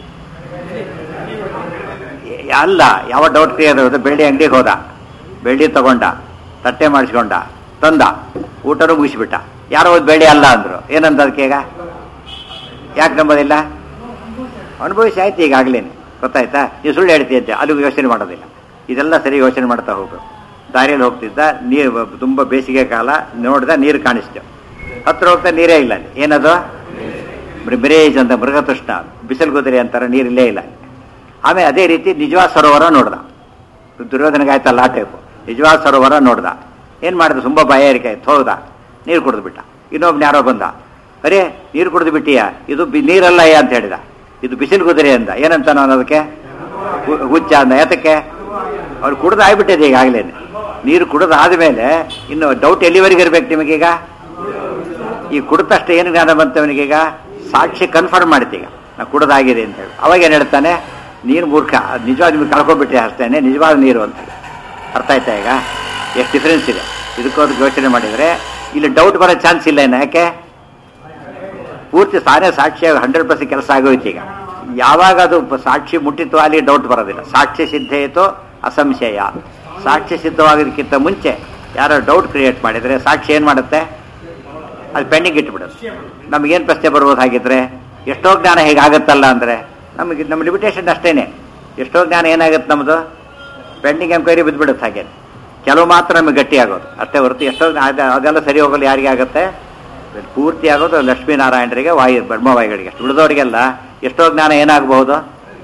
ಅಲ್ಲ, ಯಾವ ಡೌಟ್ ಕ್ರಿಯೇಟ್ ಆಗೋದು, ಬೆಳ್ಳಿ ಅಂಗಡಿಗೆ ಹೋದ, ಬೆಳ್ಳಿ ತಗೊಂಡ, ತಟ್ಟೆ ಮಾಡಿಸ್ಕೊಂಡ, ತಂದ, ಊಟನೂ ಮುಗಿಸ್ಬಿಟ್ಟ. ಯಾರೋ ಒಂದು ಬೆಳ್ಳಿ ಅಲ್ಲ ಅಂದರು. ಏನಂತ ಅದಕ್ಕೆ ಈಗ ಯಾಕೆ ನಂಬೋದಿಲ್ಲ? ಅನುಭವಿಸಿ ಆಯ್ತು ಈಗಾಗಲೇನೆ, ಗೊತ್ತಾಯ್ತಾ? ನೀವು ಸುಳ್ಳು ಹೇಳ್ತೀಯಂತೆ, ಅಲ್ಲಿಗೂ ಯೋಚನೆ ಮಾಡೋದಿಲ್ಲ. ಇದೆಲ್ಲ ಸರಿ ಯೋಚನೆ ಮಾಡ್ತಾ ಹೋಗು. ದಾರಿಯಲ್ಲಿ ಹೋಗ್ತಿದ್ದ, ನೀರು ತುಂಬ ಬೇಸಿಗೆ ಕಾಲ, ನೋಡಿದ ನೀರು ಕಾಣಿಸ್ತೇವೆ. ಹತ್ರ ಹೋಗ್ತಾ ನೀರೇ ಇಲ್ಲ ಅಲ್ಲಿ. ಏನದು ಬ್ರೇಜ್ ಅಂತ, ಮೃಗತೃಷ್ಣ, ಬಿಸಿಲು ಕುದುರೆ ಅಂತಾರೆ, ನೀರಿಲ್ಲೇ ಇಲ್ಲ. ಆಮೇಲೆ ಅದೇ ರೀತಿ ನಿಜವಾದ ಸರೋವರ ನೋಡ್ದ. ದುರ್ಯೋಧನಗಾಯ್ತಲ್ಲ ಆ ಟೈಪು. ನಿಜವಾದ ಸರೋವರ ನೋಡ್ದ. ಏನು ಮಾಡಿದ, ತುಂಬ ಬಾಯಾರಿಕೆ ಆಯ್ತು, ಹೋದ, ನೀರು ಕುಡಿದು ಬಿಟ್ಟ. ಇನ್ನೊಬ್ಬನ ಯಾರೋ ಬಂದ, ಅರೇ ನೀರು ಕುಡಿದು ಬಿಟ್ಟಿಯ, ಇದು ಬಿ ನೀರಲ್ಲಯ್ಯ ಅಂತ ಹೇಳಿದ. ಇದು ಬಿಸಿಲು ಕುದುರೆ ಅಂದ. ಏನಂತ ನಾನು ಅದಕ್ಕೆ ಹುಚ್ಚ ಅಂದ. ಯಾತಕ್ಕೆ? ಅವ್ರು ಕುಡ್ದು ಆಗ್ಬಿಟ್ಟಿದೆ ಈಗಾಗಲೇ. ನೀರು ಕುಡಿದು ಆದಮೇಲೆ ಇನ್ನು ಡೌಟ್ ಎಲ್ಲಿವರೆಗೆ ಇರ್ಬೇಕು ನಿಮಗೀಗ? ಈ ಕುಡಿದಷ್ಟು ಏನು ಜ್ಞಾನ ಬಂತವನಿಗೀಗ? ಸಾಕ್ಷಿ ಕನ್ಫರ್ಮ್ ಮಾಡ್ತೀಗ ನಾ ಕುಡ್ದಾಗಿದೆ ಅಂತ ಹೇಳಿ. ಅವಾಗ ಏನು ಹೇಳ್ತಾನೆ, ನೀರು ಮೂರ್ಖ, ನಿಜವಾದ ನಿಮಗೆ ಕಳ್ಕೊಂಡ್ಬಿಟ್ರೆ ಅಷ್ಟೇನೆ, ನಿಜವಾದ ನೀರು ಅಂತ. ಅರ್ಥ ಆಯ್ತಾ ಈಗ ಎಷ್ಟು ಡಿಫ್ರೆನ್ಸ್ ಇದೆ? ಇದಕ್ಕೋದಕ್ಕೆ ಯೋಚನೆ ಮಾಡಿದರೆ ಇಲ್ಲಿ ಡೌಟ್ ಬರೋ ಚಾನ್ಸ್ ಇಲ್ಲ. ಏನು ಯಾಕೆ? ಪೂರ್ತಿ ಸಾನೇ ಸಾಕ್ಷಿಯಾಗಿ ಹಂಡ್ರೆಡ್ ಪರ್ಸೆಂಟ್ ಕೆಲಸ ಆಗೋಯ್ತು. ಈಗ ಯಾವಾಗ ಅದು ಸಾಕ್ಷಿ ಮುಟ್ಟಿತ್ತು ಅಲ್ಲಿ ಡೌಟ್ ಬರೋದಿಲ್ಲ. ಸಾಕ್ಷಿ ಸಿದ್ಧೇತು ಅಸಂಶಯ. ಸಾಕ್ಷಿ ಸಿದ್ಧವಾಗೋದಕ್ಕಿಂತ ಮುಂಚೆ ಯಾರೋ ಡೌಟ್ ಕ್ರಿಯೇಟ್ ಮಾಡಿದರೆ ಸಾಕ್ಷಿ ಏನು ಮಾಡುತ್ತೆ? ಅದು ಪೆಂಡಿಂಗ್ ಇಟ್ಬಿಡುತ್ತೆ. ನಮಗೇನು ಪ್ರಶ್ನೆ ಬರ್ಬೋದು ಹಾಗಿದ್ರೆ? ಎಷ್ಟೋ ಜ್ಞಾನ ಹೇಗಾಗುತ್ತಲ್ಲ ಅಂದರೆ ನಮಗೆ ನಮ್ಮ ಲಿಮಿಟೇಷನ್ ಅಷ್ಟೇ. ಎಷ್ಟೋ ಜ್ಞಾನ ಏನಾಗುತ್ತೆ ನಮ್ಮದು? ಪೆಂಡಿಂಗ್ ಎಂಕ್ವೈರಿ ಬಿದ್ದುಬಿಡುತ್ತೆ. ಹಾಗೆ ಕೆಲವು ಮಾತ್ರ ನಮಗೆ ಗಟ್ಟಿ ಆಗೋದು ಅಷ್ಟೇ ಹೊರತು ಎಷ್ಟೋ ಅದೆಲ್ಲ ಸರಿ ಹೋಗಲು ಯಾರಿಗೆ ಆಗುತ್ತೆ? ಪೂರ್ತಿ ಆಗೋದು ಲಕ್ಷ್ಮೀನಾರಾಯಣರಿಗೆ, ವಾಯು ಬ್ರಹ್ಮವಾಯುಗಳಿಗೆ. ಅಷ್ಟು ಉಳಿದವರಿಗೆಲ್ಲ ಎಷ್ಟೋ ಜ್ಞಾನ ಏನಾಗಬಹುದು?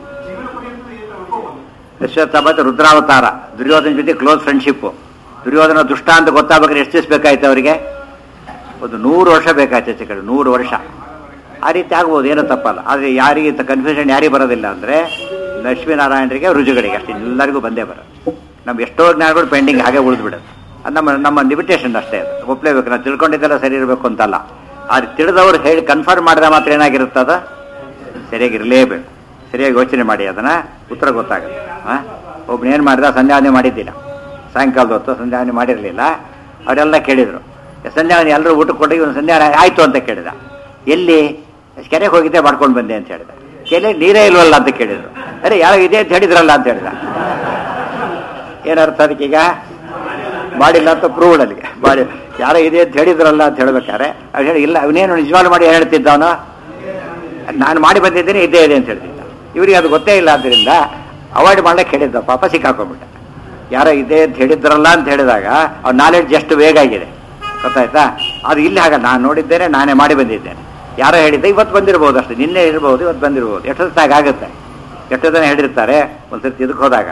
ಅಶ್ವತ್ಥಾಮ ಮತ್ತು ರುದ್ರಾವತಾರ, ದುರ್ಯೋಧನ ಜೊತೆ ಕ್ಲೋಸ್ ಫ್ರೆಂಡ್ಶಿಪ್ಪು. ದುರ್ಯೋಧನ ದುಷ್ಟ ಅಂತ ಗೊತ್ತಾಗಬೇಕಾದ್ರೆ ಎಷ್ಟು ದಿವಸ ಬೇಕಾಯ್ತು ಅವರಿಗೆ? ಒಂದು ನೂರು ವರ್ಷ ಬೇಕಾಯ್ತು, ಹೆಚ್ಚು ಕಡೆ ನೂರು ವರ್ಷ. ಆ ರೀತಿ ಆಗ್ಬೋದು, ಏನೂ ತಪ್ಪಲ್ಲ. ಆದರೆ ಯಾರಿಗೆ ಕನ್ಫ್ಯೂಷನ್ ಯಾರಿಗೆ ಬರೋದಿಲ್ಲ ಅಂದರೆ ಲಕ್ಷ್ಮೀನಾರಾಯಣರಿಗೆ, ರುಜುಗಳಿಗೆ, ಅಷ್ಟೇ ಎಲ್ಲರಿಗೂ ಬಂದೇ ಬರೋದು. ನಮ್ಗೆ ಎಷ್ಟೋ ಜ್ಞಾನಗಳು ಪೆಂಡಿಂಗ್ ಹಾಗೆ ಉಳಿದ್ಬಿಡೋದು. ಅದು ನಮ್ಮ ನಮ್ಮ ಲಿಮಿಟೇಷನ್ ಅಷ್ಟೇ. ಅದು ಒಪ್ಪಲೇಬೇಕು. ನಾವು ತಿಳ್ಕೊಂಡಿದ್ದೆಲ್ಲ ಸರಿ ಇರಬೇಕು ಅಂತಲ್ಲ. ಆದರೆ ತಿಳಿದವರು ಹೇಳಿ ಕನ್ಫರ್ಮ್ ಮಾಡಿದ್ರೆ ಮಾತ್ರ ಏನಾಗಿರುತ್ತದ? ಸರಿಯಾಗಿರಲೇಬೇಕು. ಸರಿಯಾಗಿ ಯೋಚನೆ ಮಾಡಿ ಅದನ್ನು ಉತ್ತರ ಗೊತ್ತಾಗುತ್ತೆ. ಹಾಂ, ಒಬ್ಬನೇನು ಮಾಡಿದ, ಸಂಧ್ಯಾವನೆ ಮಾಡಿದ್ದಿಲ್ಲ, ಸಾಯಂಕಾಲದ ಹೊತ್ತು ಸಂಧ್ಯಾವನೆ ಮಾಡಿರಲಿಲ್ಲ. ಅವರೆಲ್ಲ ಕೇಳಿದರು, ಸಂಧ್ಯಾವನೆ ಎಲ್ಲರೂ ಊಟಕ್ಕೆ ಕೊಟ್ಟು ಇವನು ಸಂಧ್ಯಾವನೆ ಆಯಿತು ಅಂತ ಕೇಳಿದ. ಎಲ್ಲಿ? ಕೆರೆಗೆ ಹೋಗಿದ್ದೆ, ಮಾಡ್ಕೊಂಡು ಬಂದೆ ಅಂತ ಹೇಳಿದ. ಕೆರೆ ನೀರೇ ಇಲ್ವಲ್ಲ ಅಂತ ಕೇಳಿದರು. ಅರೆ ಯಾರೋ ಇದೆ ಅಂತ ಹೇಳಿದ್ರಲ್ಲ ಅಂತ ಹೇಳಿದ. ಏನರ್ಥ ಅದಕ್ಕೀಗ? ಮಾಡಿಲ್ಲ ಅಂತ ಪ್ರೂವ್ಡ್ ಅಲ್ಲಿಗೆ. ಮಾಡಿ ಯಾರೋ ಇದೆ ಅಂತ ಹೇಳಿದ್ರಲ್ಲ ಅಂತ ಹೇಳ್ಬೇಕಾರೆ ಅವ್ರು ಹೇಳಿ ಇಲ್ಲ, ಅವನೇನು ನಿಜವಾಗ್ಲೂ ಮಾಡಿ ಹೇಳ್ತಿದ್ದ ಅವನು, ನಾನು ಮಾಡಿ ಬಂದಿದ್ದೀನಿ, ಇದೇ ಇದೆ ಅಂತ ಹೇಳ್ತಿದ್ದ. ಇವರಿಗೆ ಅದು ಗೊತ್ತೇ ಇಲ್ಲ. ಆದ್ದರಿಂದ ಅವಾಯ್ಡ್ ಮಾಡ್ಲಿಕ್ಕೆ ಹೇಳಿದ್ದ, ಪಾಪ ಸಿಕ್ಕಾಕೊಂಡ್ಬಿಟ್ಟ. ಯಾರೋ ಇದೆ ಅಂತ ಹೇಳಿದ್ರಲ್ಲ ಅಂತ ಹೇಳಿದಾಗ ಅವ್ರ ನಾಲೆಡ್ಜ್ ಎಷ್ಟು ಬೇಗ ಆಗಿದೆ, ಗೊತ್ತಾಯ್ತಾ? ಅದು ಇಲ್ಲಿ ಹಾಗ ನಾನು ನೋಡಿದ್ದೇನೆ, ನಾನೇ ಮಾಡಿ ಬಂದಿದ್ದೇನೆ. ಯಾರೋ ಹೇಳಿದ್ದೆ, ಇವತ್ತು ಬಂದಿರ್ಬೋದು ಅಷ್ಟೇ, ನಿನ್ನೆ ಇರ್ಬೋದು, ಇವತ್ತು ಬಂದಿರ್ಬೋದು. ಎಷ್ಟು ಹೊತ್ತಾಗ ಆಗುತ್ತೆ? ಎಷ್ಟು ಜನ ಹೇಳಿರ್ತಾರೆ. ಒಂದು ಸರ್ತಿ ಇದಕ್ಕೆ ಹೋದಾಗ,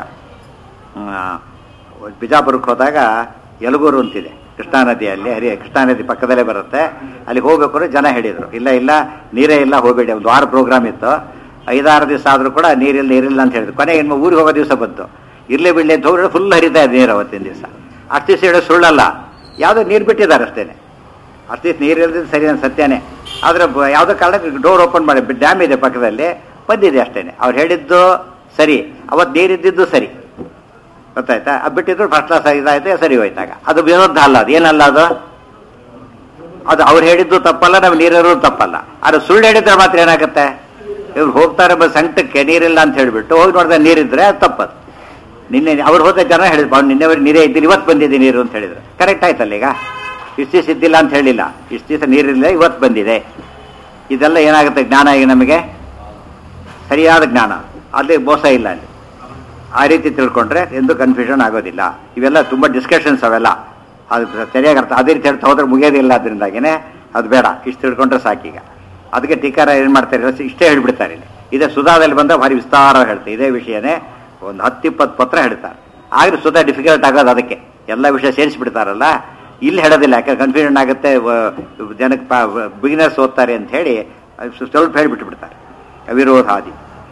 ಬಿಜಾಪುರಕ್ಕೆ ಹೋದಾಗ ಯಲಗೂರು ಅಂತಿದೆ, ಕೃಷ್ಣಾ ನದಿಯಲ್ಲಿ, ಹರಿಯ ಕೃಷ್ಣಾ ನದಿ ಪಕ್ಕದಲ್ಲೇ ಬರುತ್ತೆ. ಅಲ್ಲಿ ಹೋಗ್ಬೇಕಾದ್ರೆ ಜನ ಹೇಳಿದರು, ಇಲ್ಲ ಇಲ್ಲ ನೀರೇ ಇಲ್ಲ, ಹೋಗಬೇಡಿ. ಒಂದು ವಾರ ಪ್ರೋಗ್ರಾಮ್ ಇತ್ತು, ಐದಾರು ದಿವಸ ಆದರೂ ಕೂಡ ನೀರಿಲ್ಲ ನೀರಿಲ್ಲ ಅಂತ ಹೇಳಿದ್ರು. ಕೊನೆಗೆ ಇನ್ನು ಊರಿಗೆ ಹೋಗೋ ದಿವಸ ಬಂತು, ಇರ್ಲಿ ಬಿಡಲಿ ಅಂತ ಹೋಗಿ ಫುಲ್ ಹರಿತಾ ಇದೆ ನೀರು ಅವತ್ತಿನ ದಿವಸ. ಅಷ್ಟು ದಿವಸ ಹೇಳೋ ಸುಳ್ಳಲ್ಲ, ಯಾವುದೋ ನೀರು ಬಿಟ್ಟಿದ್ದಾರೆ ಅಷ್ಟೇ. ಅಷ್ಟು ದಿವಸ ನೀರು ಇಲ್ಲದ ಸರಿ ಅಂತ ಸತ್ಯನೇ. ಆದರೆ ಯಾವುದೋ ಕಾರಣಕ್ಕೆ ಡೋರ್ ಓಪನ್ ಮಾಡಿ, ಡ್ಯಾಮ್ ಇದೆ ಪಕ್ಕದಲ್ಲಿ, ಬಂದಿದೆ ಅಷ್ಟೇ. ಅವ್ರು ಹೇಳಿದ್ದು ಸರಿ, ಅವತ್ತು ನೀರಿದ್ದಿದ್ದು ಸರಿ, ಗೊತ್ತಾಯ್ತಾ? ಅದು ಬಿಟ್ಟಿದ್ರು ಫಸ್ಟ್ ಕ್ಲಾಸ್ ಇದಾಯ್ತು, ಸರಿ ಹೋಯ್ತಾಗ. ಅದು ವಿರೋಧ ಅಲ್ಲ, ಅದು ಏನಲ್ಲ, ಅದು ಅದು ಅವ್ರು ಹೇಳಿದ್ದು ತಪ್ಪಲ್ಲ, ನಾವು ನೀರಿರೋದು ತಪ್ಪಲ್ಲ. ಆದರೆ ಸುಳ್ಳು ಹೇಳಿದ್ರೆ ಮಾತ್ರ ಏನಾಗುತ್ತೆ? ಇವ್ರು ಹೋಗ್ತಾರೆ ಸಂಕಟಕ್ಕೆ ನೀರಿಲ್ಲ ಅಂತ ಹೇಳಿಬಿಟ್ಟು ಹೋಗಿ ನೋಡಿದ್ರೆ ನೀರಿದ್ರೆ ಅದು ತಪ್ಪದು. ನಿನ್ನೆ ಅವ್ರು ಹೋದ ಜನ ಹೇಳಿದ್ರು, ಅವ್ನು ನಿನ್ನೆವರೆಗೆ ನೀರೇ ಇದ್ದೀನಿ, ಇವತ್ತು ಬಂದಿದೆ ನೀರು ಅಂತ ಹೇಳಿದ್ರು. ಕರೆಕ್ಟ್ ಆಯ್ತಲ್ಲ? ಈಗ ಇಷ್ಟು ದಿವಸ ಇದ್ದಿಲ್ಲ ಅಂತ ಹೇಳಿಲ್ಲ, ಇಷ್ಟು ದಿವಸ ನೀರಿಲ್ಲ, ಇವತ್ತು ಬಂದಿದೆ. ಇದೆಲ್ಲ ಏನಾಗುತ್ತೆ? ಜ್ಞಾನ ಈಗ ನಮಗೆ ಸರಿಯಾದ ಜ್ಞಾನ, ಅಲ್ಲಿ ಮೋಸ ಇಲ್ಲ. ಅಲ್ಲಿ ಆ ರೀತಿ ತಿಳ್ಕೊಂಡ್ರೆ ಎಂದು ಕನ್ಫ್ಯೂಷನ್ ಆಗೋದಿಲ್ಲ. ಇವೆಲ್ಲ ತುಂಬ ಡಿಸ್ಕಷನ್ಸ್ ಅವೆಲ್ಲ, ಅದು ಸರಿಯಾಗಿ ಅರ್ಥ. ಅದೇ ರೀತಿ ಹೇಳ್ತಾ ಹೋದ್ರೆ ಮುಗಿಯೋದಿಲ್ಲ. ಅದರಿಂದಾಗಿನೇ ಅದು ಬೇಡ, ಇಷ್ಟು ತಿಳ್ಕೊಂಡ್ರೆ ಸಾಕೀಗ. ಅದಕ್ಕೆ ಟೀಕಾರ ಏನು ಮಾಡ್ತಾರೆ, ಇಷ್ಟೇ ಹೇಳ್ಬಿಡ್ತಾರೆ. ಇಲ್ಲಿ ಇದೇ ಸುಧಾದಲ್ಲಿ ಬಂದರೆ ಭಾರಿ ವಿಸ್ತಾರ ಹೇಳ್ತಾರೆ. ಇದೇ ವಿಷಯನೇ ಒಂದು ಹತ್ತಿಪ್ಪತ್ತು ಪತ್ರ ಹೇಳ್ತಾರೆ. ಆದರೆ ಸುಧಾ ಡಿಫಿಕಲ್ಟ್ ಆಗೋದು ಅದಕ್ಕೆ, ಎಲ್ಲ ವಿಷಯ ಸೇರಿಸ್ಬಿಡ್ತಾರಲ್ಲ. ಇಲ್ಲಿ ಹೇಳೋದಿಲ್ಲ, ಯಾಕಂದ್ರೆ ಕನ್ಫ್ಯೂಷನ್ ಆಗುತ್ತೆ, ಜನಕ್ಕೆ ಬಿಗಿನರ್ಸ್ ಓದ್ತಾರೆ ಅಂತ ಹೇಳಿ ಸ್ವಲ್ಪ ಹೇಳಿಬಿಟ್ಟು ಬಿಡ್ತಾರೆ. ಅವಿರೋಧಾದಿ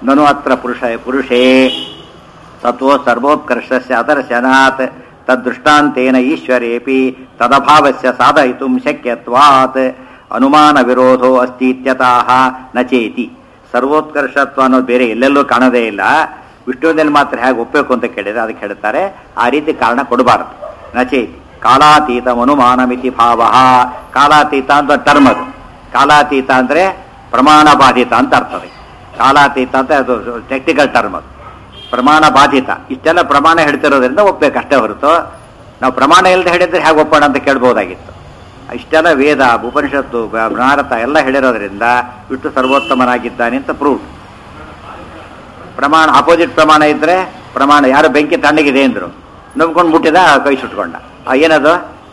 ನನು ಅತ್ರ ಪುರುಷ ಪುರುಷೇ ಸತ್ವೋ ಸರ್ವೋತ್ಕರ್ಷಸ್ಯ ಅದರ್ಶನಾತ್ ತದ್ದೃಷ್ಟಾಂತೇನ ಈಶ್ವರೇಪಿ ತದಭಾವಸ್ಯ ಸಾಧಯಿತುಂ ಶಕ್ಯತ್ವಾತ್ ಅನುಮಾನ ವಿರೋಧೋ ಅಸ್ತಿ ಇತ್ಯತಃ ನಚೇತಿ. ಸರ್ವೋತ್ಕರ್ಷತ್ವ ಅನ್ನೋದು ಬೇರೆ ಎಲ್ಲೆಲ್ಲೂ ಕಾಣೋದೇ ಇಲ್ಲ, ವಿಷ್ಣುವಿನಲ್ಲಿ ಮಾತ್ರ ಹೇಗೆ ಒಪ್ಪಬೇಕು ಅಂತ ಕೇಳಿದ್ರೆ ಅದಕ್ಕೆ ಹೇಳ್ತಾರೆ ಆ ರೀತಿ ಕಾರಣ ಕೊಡಬಾರದು. ನಚೇತಿ ಕಾಲಾತೀತ ಅನುಮಾನಮಿತಿ ಭಾವ. ಕಾಲಾತೀತ ಅಂತ ಟರ್ಮ್ ಅದು. ಕಾಲಾತೀತ ಅಂದರೆ ಪ್ರಮಾಣ ಬಾಧಿತ ಅಂತ ಅರ್ಥದೆ. ಕಾಲಾತೀತ ಅಂತ ಅದು ಟೆಕ್ನಿಕಲ್ ಟರ್ಮ್ ಅದು. ಪ್ರಮಾಣ ಬಾಧಿತ ಇಷ್ಟೆಲ್ಲ ಪ್ರಮಾಣ ಹೇಳ್ತಿರೋದ್ರಿಂದ ಒಪ್ಪಬೇಕಷ್ಟೇ ಹೊರತು ನಾವು ಪ್ರಮಾಣ ಇಲ್ಲದೆ ಹೇಳಿದ್ರೆ ಹೇಗೆ ಒಪ್ಪೋಣ ಅಂತ ಕೇಳ್ಬೋದಾಗಿತ್ತು. ಇಷ್ಟೆಲ್ಲ ವೇದ ಉಪನಿಷತ್ತು ಭಾರತ ಎಲ್ಲ ಹೇಳಿರೋದ್ರಿಂದ ವಿಷ್ಣು ಸರ್ವೋತ್ತಮನಾಗಿದ್ದಾನೆ ಅಂತ ಪ್ರೂವ್. ಪ್ರಮಾಣ ಅಪೋಸಿಟ್ ಪ್ರಮಾಣ ಇದ್ರೆ ಪ್ರಮಾಣ ಯಾರು ಬೆಂಕಿ ತಣ್ಣಗಿದೆ ಅಂದ್ರು ನಂಬ್ಕೊಂಡು ಮುಟ್ಟಿದ ಕೈ ಸುಟ್ಕೊಂಡ. ಏನದು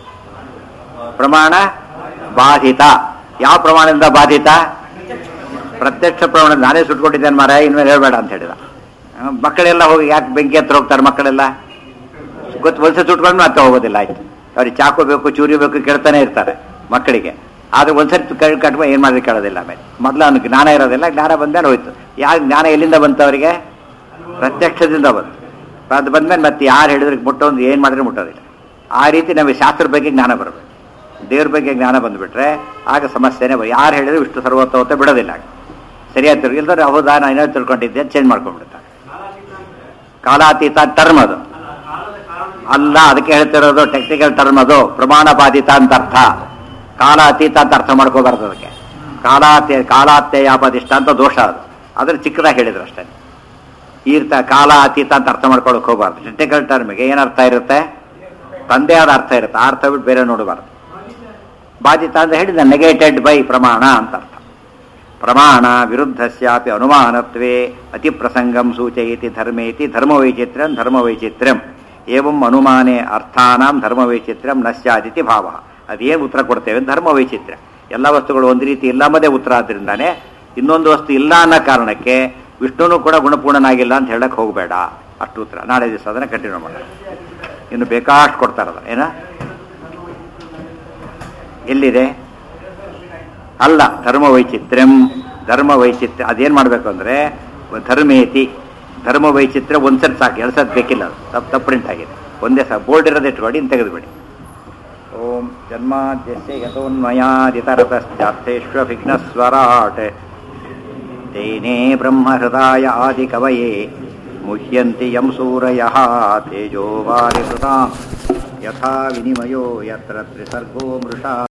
ಪ್ರಮಾಣ ಬಾಧಿತ. ಯಾವ ಪ್ರಮಾಣದಿಂದ ಬಾಧಿತ? ಪ್ರತ್ಯಕ್ಷ ಪ್ರಮಾಣ. ನಾನೇ ಸುಟ್ಕೊಂಡಿದ್ದೇನೆ ಮಾರ, ಇನ್ಮೇಲೆ ಹೇಳ್ಬೇಡ ಅಂತ ಹೇಳಿದ. ಮಕ್ಕಳೆಲ್ಲ ಹೋಗಿ ಯಾಕೆ ಬೆಂಕಿ ಹತ್ರ ಹೋಗ್ತಾರೆ? ಮಕ್ಕಳೆಲ್ಲ ಗೊತ್ತು ಒಂದ್ಸತಿ ಸುಟ್ಕೊಂಡು ಮತ್ತೆ ಹೋಗೋದಿಲ್ಲ. ಆಯ್ತು, ಅವ್ರಿಗೆ ಚಾಕು ಬೇಕು, ಚೂರಿ ಬೇಕು ಕೇಳ್ತಾನೆ ಇರ್ತಾರೆ ಮಕ್ಕಳಿಗೆ. ಆದ್ರೆ ಒಂದ್ಸತಿ ಕೈ ಕಟ್ಕೊಂಡು ಏನು ಮಾಡಿದ್ರೆ ಕೇಳೋದಿಲ್ಲ. ಆಮೇಲೆ ಮೊದಲು ಅವ್ನಿಗೆ ಜ್ಞಾನ ಇರೋದಿಲ್ಲ, ಜ್ಞಾನ ಬಂದ್ಮೇಲೆ ಹೋಯ್ತು. ಯಾವ ಜ್ಞಾನ ಎಲ್ಲಿಂದ ಬಂತು ಅವರಿಗೆ? ಪ್ರತ್ಯಕ್ಷದಿಂದ ಬಂತು. ಅದು ಬಂದ್ಮೇಲೆ ಮತ್ತೆ ಯಾರು ಹೇಳಿದ್ರೆ ಮುಟ್ಟೋದು, ಏನು ಮಾಡಿದ್ರೆ ಮುಟ್ಟೋದಿಲ್ಲ. ಆ ರೀತಿ ನಮಗೆ ಶಾಸ್ತ್ರದ ಬಗ್ಗೆ ಜ್ಞಾನ ಬರಬೇಕು, ದೇವ್ರ ಬಗ್ಗೆ ಜ್ಞಾನ ಬಂದುಬಿಟ್ರೆ ಆಗ ಸಮಸ್ಯೆನೇ ಬರ. ಯಾರು ಹೇಳಿದ್ರೆ ವಿಷ್ಣು ಸರ್ವೋತ್ತಮ ಬಿಡೋದಿಲ್ಲ. ಸರಿಯಾಗಿ ತಿರುಗಿ ಇಲ್ದ್ರೆ ಹೌದಾ ನಾನು ಏನೋ ತಿಳ್ಕೊಂಡಿದ್ದೆ ಚೇಂಜ್ ಮಾಡ್ಕೊಂಡ್ಬಿಡ್ತಾರೆ. ಕಾಲಾತೀತ ಟರ್ಮ್ ಅದು ಅಲ್ಲ, ಅದಕ್ಕೆ ಹೇಳ್ತಿರೋದು ಟೆಕ್ನಿಕಲ್ ಟರ್ಮ್ ಅದು. ಪ್ರಮಾಣ ಬಾಧಿತ ಅಂತ ಅರ್ಥ, ಕಾಲಾತೀತ ಅಂತ ಅರ್ಥ ಮಾಡ್ಕೋಬಾರ್ದು. ಅದಕ್ಕೆ ಕಾಲಾತ್ಯ ಕಾಲಾತ್ಯಯಾಪದಿಷ್ಟ ಅಂತ ದೋಷ ಅದು. ಅದ್ರ ಚಿಕ್ಕದಾಗಿ ಹೇಳಿದ್ರು ಅಷ್ಟೇ. ಈ ರೀತಿ ಕಾಲ ಅತೀತ ಅಂತ ಅರ್ಥ ಮಾಡ್ಕೊಳಕ್ ಹೋಗಬಾರ್ದು. ಟೆಕ್ನಿಕಲ್ ಟರ್ಮಿಗೆ ಏನರ್ಥ ಇರುತ್ತೆ? ತಂದೆ ಆದ ಅರ್ಥ ಇರುತ್ತೆ. ಆ ಅರ್ಥ ಬಿಟ್ಟು ಬೇರೆ ನೋಡಬಾರ್ದು. ಬಾಧಿತ ಅಂತ ಹೇಳಿದ ನೆಗೆಟೆಡ್ ಬೈ ಪ್ರಮಾಣ ಅಂತ ಅರ್ಥ. ಪ್ರಮಾಣ ವಿರುದ್ಧಸ್ಯಾಪಿ ಅನುಮಾನತ್ವೇ ಅತಿ ಪ್ರಸಂಗಂ ಸೂಚಯತಿ ಧರ್ಮೇತಿ ಧರ್ಮವೈಚಿತ್ರ್ಯಂ ಧರ್ಮವೈಚಿತ್ರ್ಯಂ ಏವಂ ಅನುಮಾನೇ ಅರ್ಥಾನಾಂ ಧರ್ಮವೈಚಿತ್ರ್ಯಂ ನ ಸ್ಯಾದಿತಿ ಭಾವ. ಅದೇನು ಉತ್ತರ ಕೊಡ್ತೇವೆ? ಧರ್ಮವೈಚಿತ್ರ್ಯ. ಎಲ್ಲ ವಸ್ತುಗಳು ಒಂದು ರೀತಿ ಇಲ್ಲ ಮದೇ ಉತ್ತರ. ಆದ್ರಿಂದಾನೆ ಇನ್ನೊಂದು ವಸ್ತು ಇಲ್ಲ ಅನ್ನೋ ಕಾರಣಕ್ಕೆ ವಿಷ್ಣುನು ಕೂಡ ಗುಣಪೂರ್ಣನಾಗಿಲ್ಲ ಅಂತ ಹೇಳಕ್ ಹೋಗಬೇಡ. ಅಷ್ಟು ಉತ್ತರ. ನಾಳೆ ದಿವಸ ಅದನ್ನ ಕಂಟಿನ್ಯೂ ಮಾಡೋಣ. ಇನ್ನು ಬೇಕಾಷ್ಟು ಕೊಡ್ತಾರದ ಏನ ಎಲ್ಲಿದೆ? ಅಲ್ಲ, ಧರ್ಮ ವೈಚಿತ್ರ್ಯಂ. ಧರ್ಮ ವೈಚಿತ್ರ್ಯ ಅದೇನು ಮಾಡಬೇಕು ಅಂದರೆ ಧರ್ಮೇತಿ ಧರ್ಮ ವೈಚಿತ್ರ್ಯ ಒಂದ್ಸರಿ ಸಾಕು, ಎರಡು ಸತ್ ಬೇಕಿಲ್ಲ. ಅದು ತಪ್ಪು ತಪ್ಪು ಪ್ರಿಂಟ್ ಆಗಿದೆ. ಒಂದೇ ಸಹ ಬೋರ್ಡ್ ಇರೋದು ಇಟ್ಕೊಡಿ, ಇನ್ನು ತೆಗೆದುಬಿಡಿ. ಓಂ ಜನ್ಮಾದ್ಯಸ್ಯ ಯತೋನ್ಮಯಾದಿತರತಶ್ಚಾರ್ಥೇಷ್ವವಿಘ್ನಸ್ವರಾಟ್ ತೇನೇ ಬ್ರಹ್ಮ ಹೃದಯ ಆದಿ ಕವಯೇ ಮುಹ್ಯಂತಿ ಯಂ ಸೂರಯಃ ತೇಜೋ ವಾರಿಸುತಾಂ ಯಥಾ ವಿನಿಮಯೋ ಯತ್ರ ತ್ರಿಸರ್ಗೋ ಮೃಷಾ.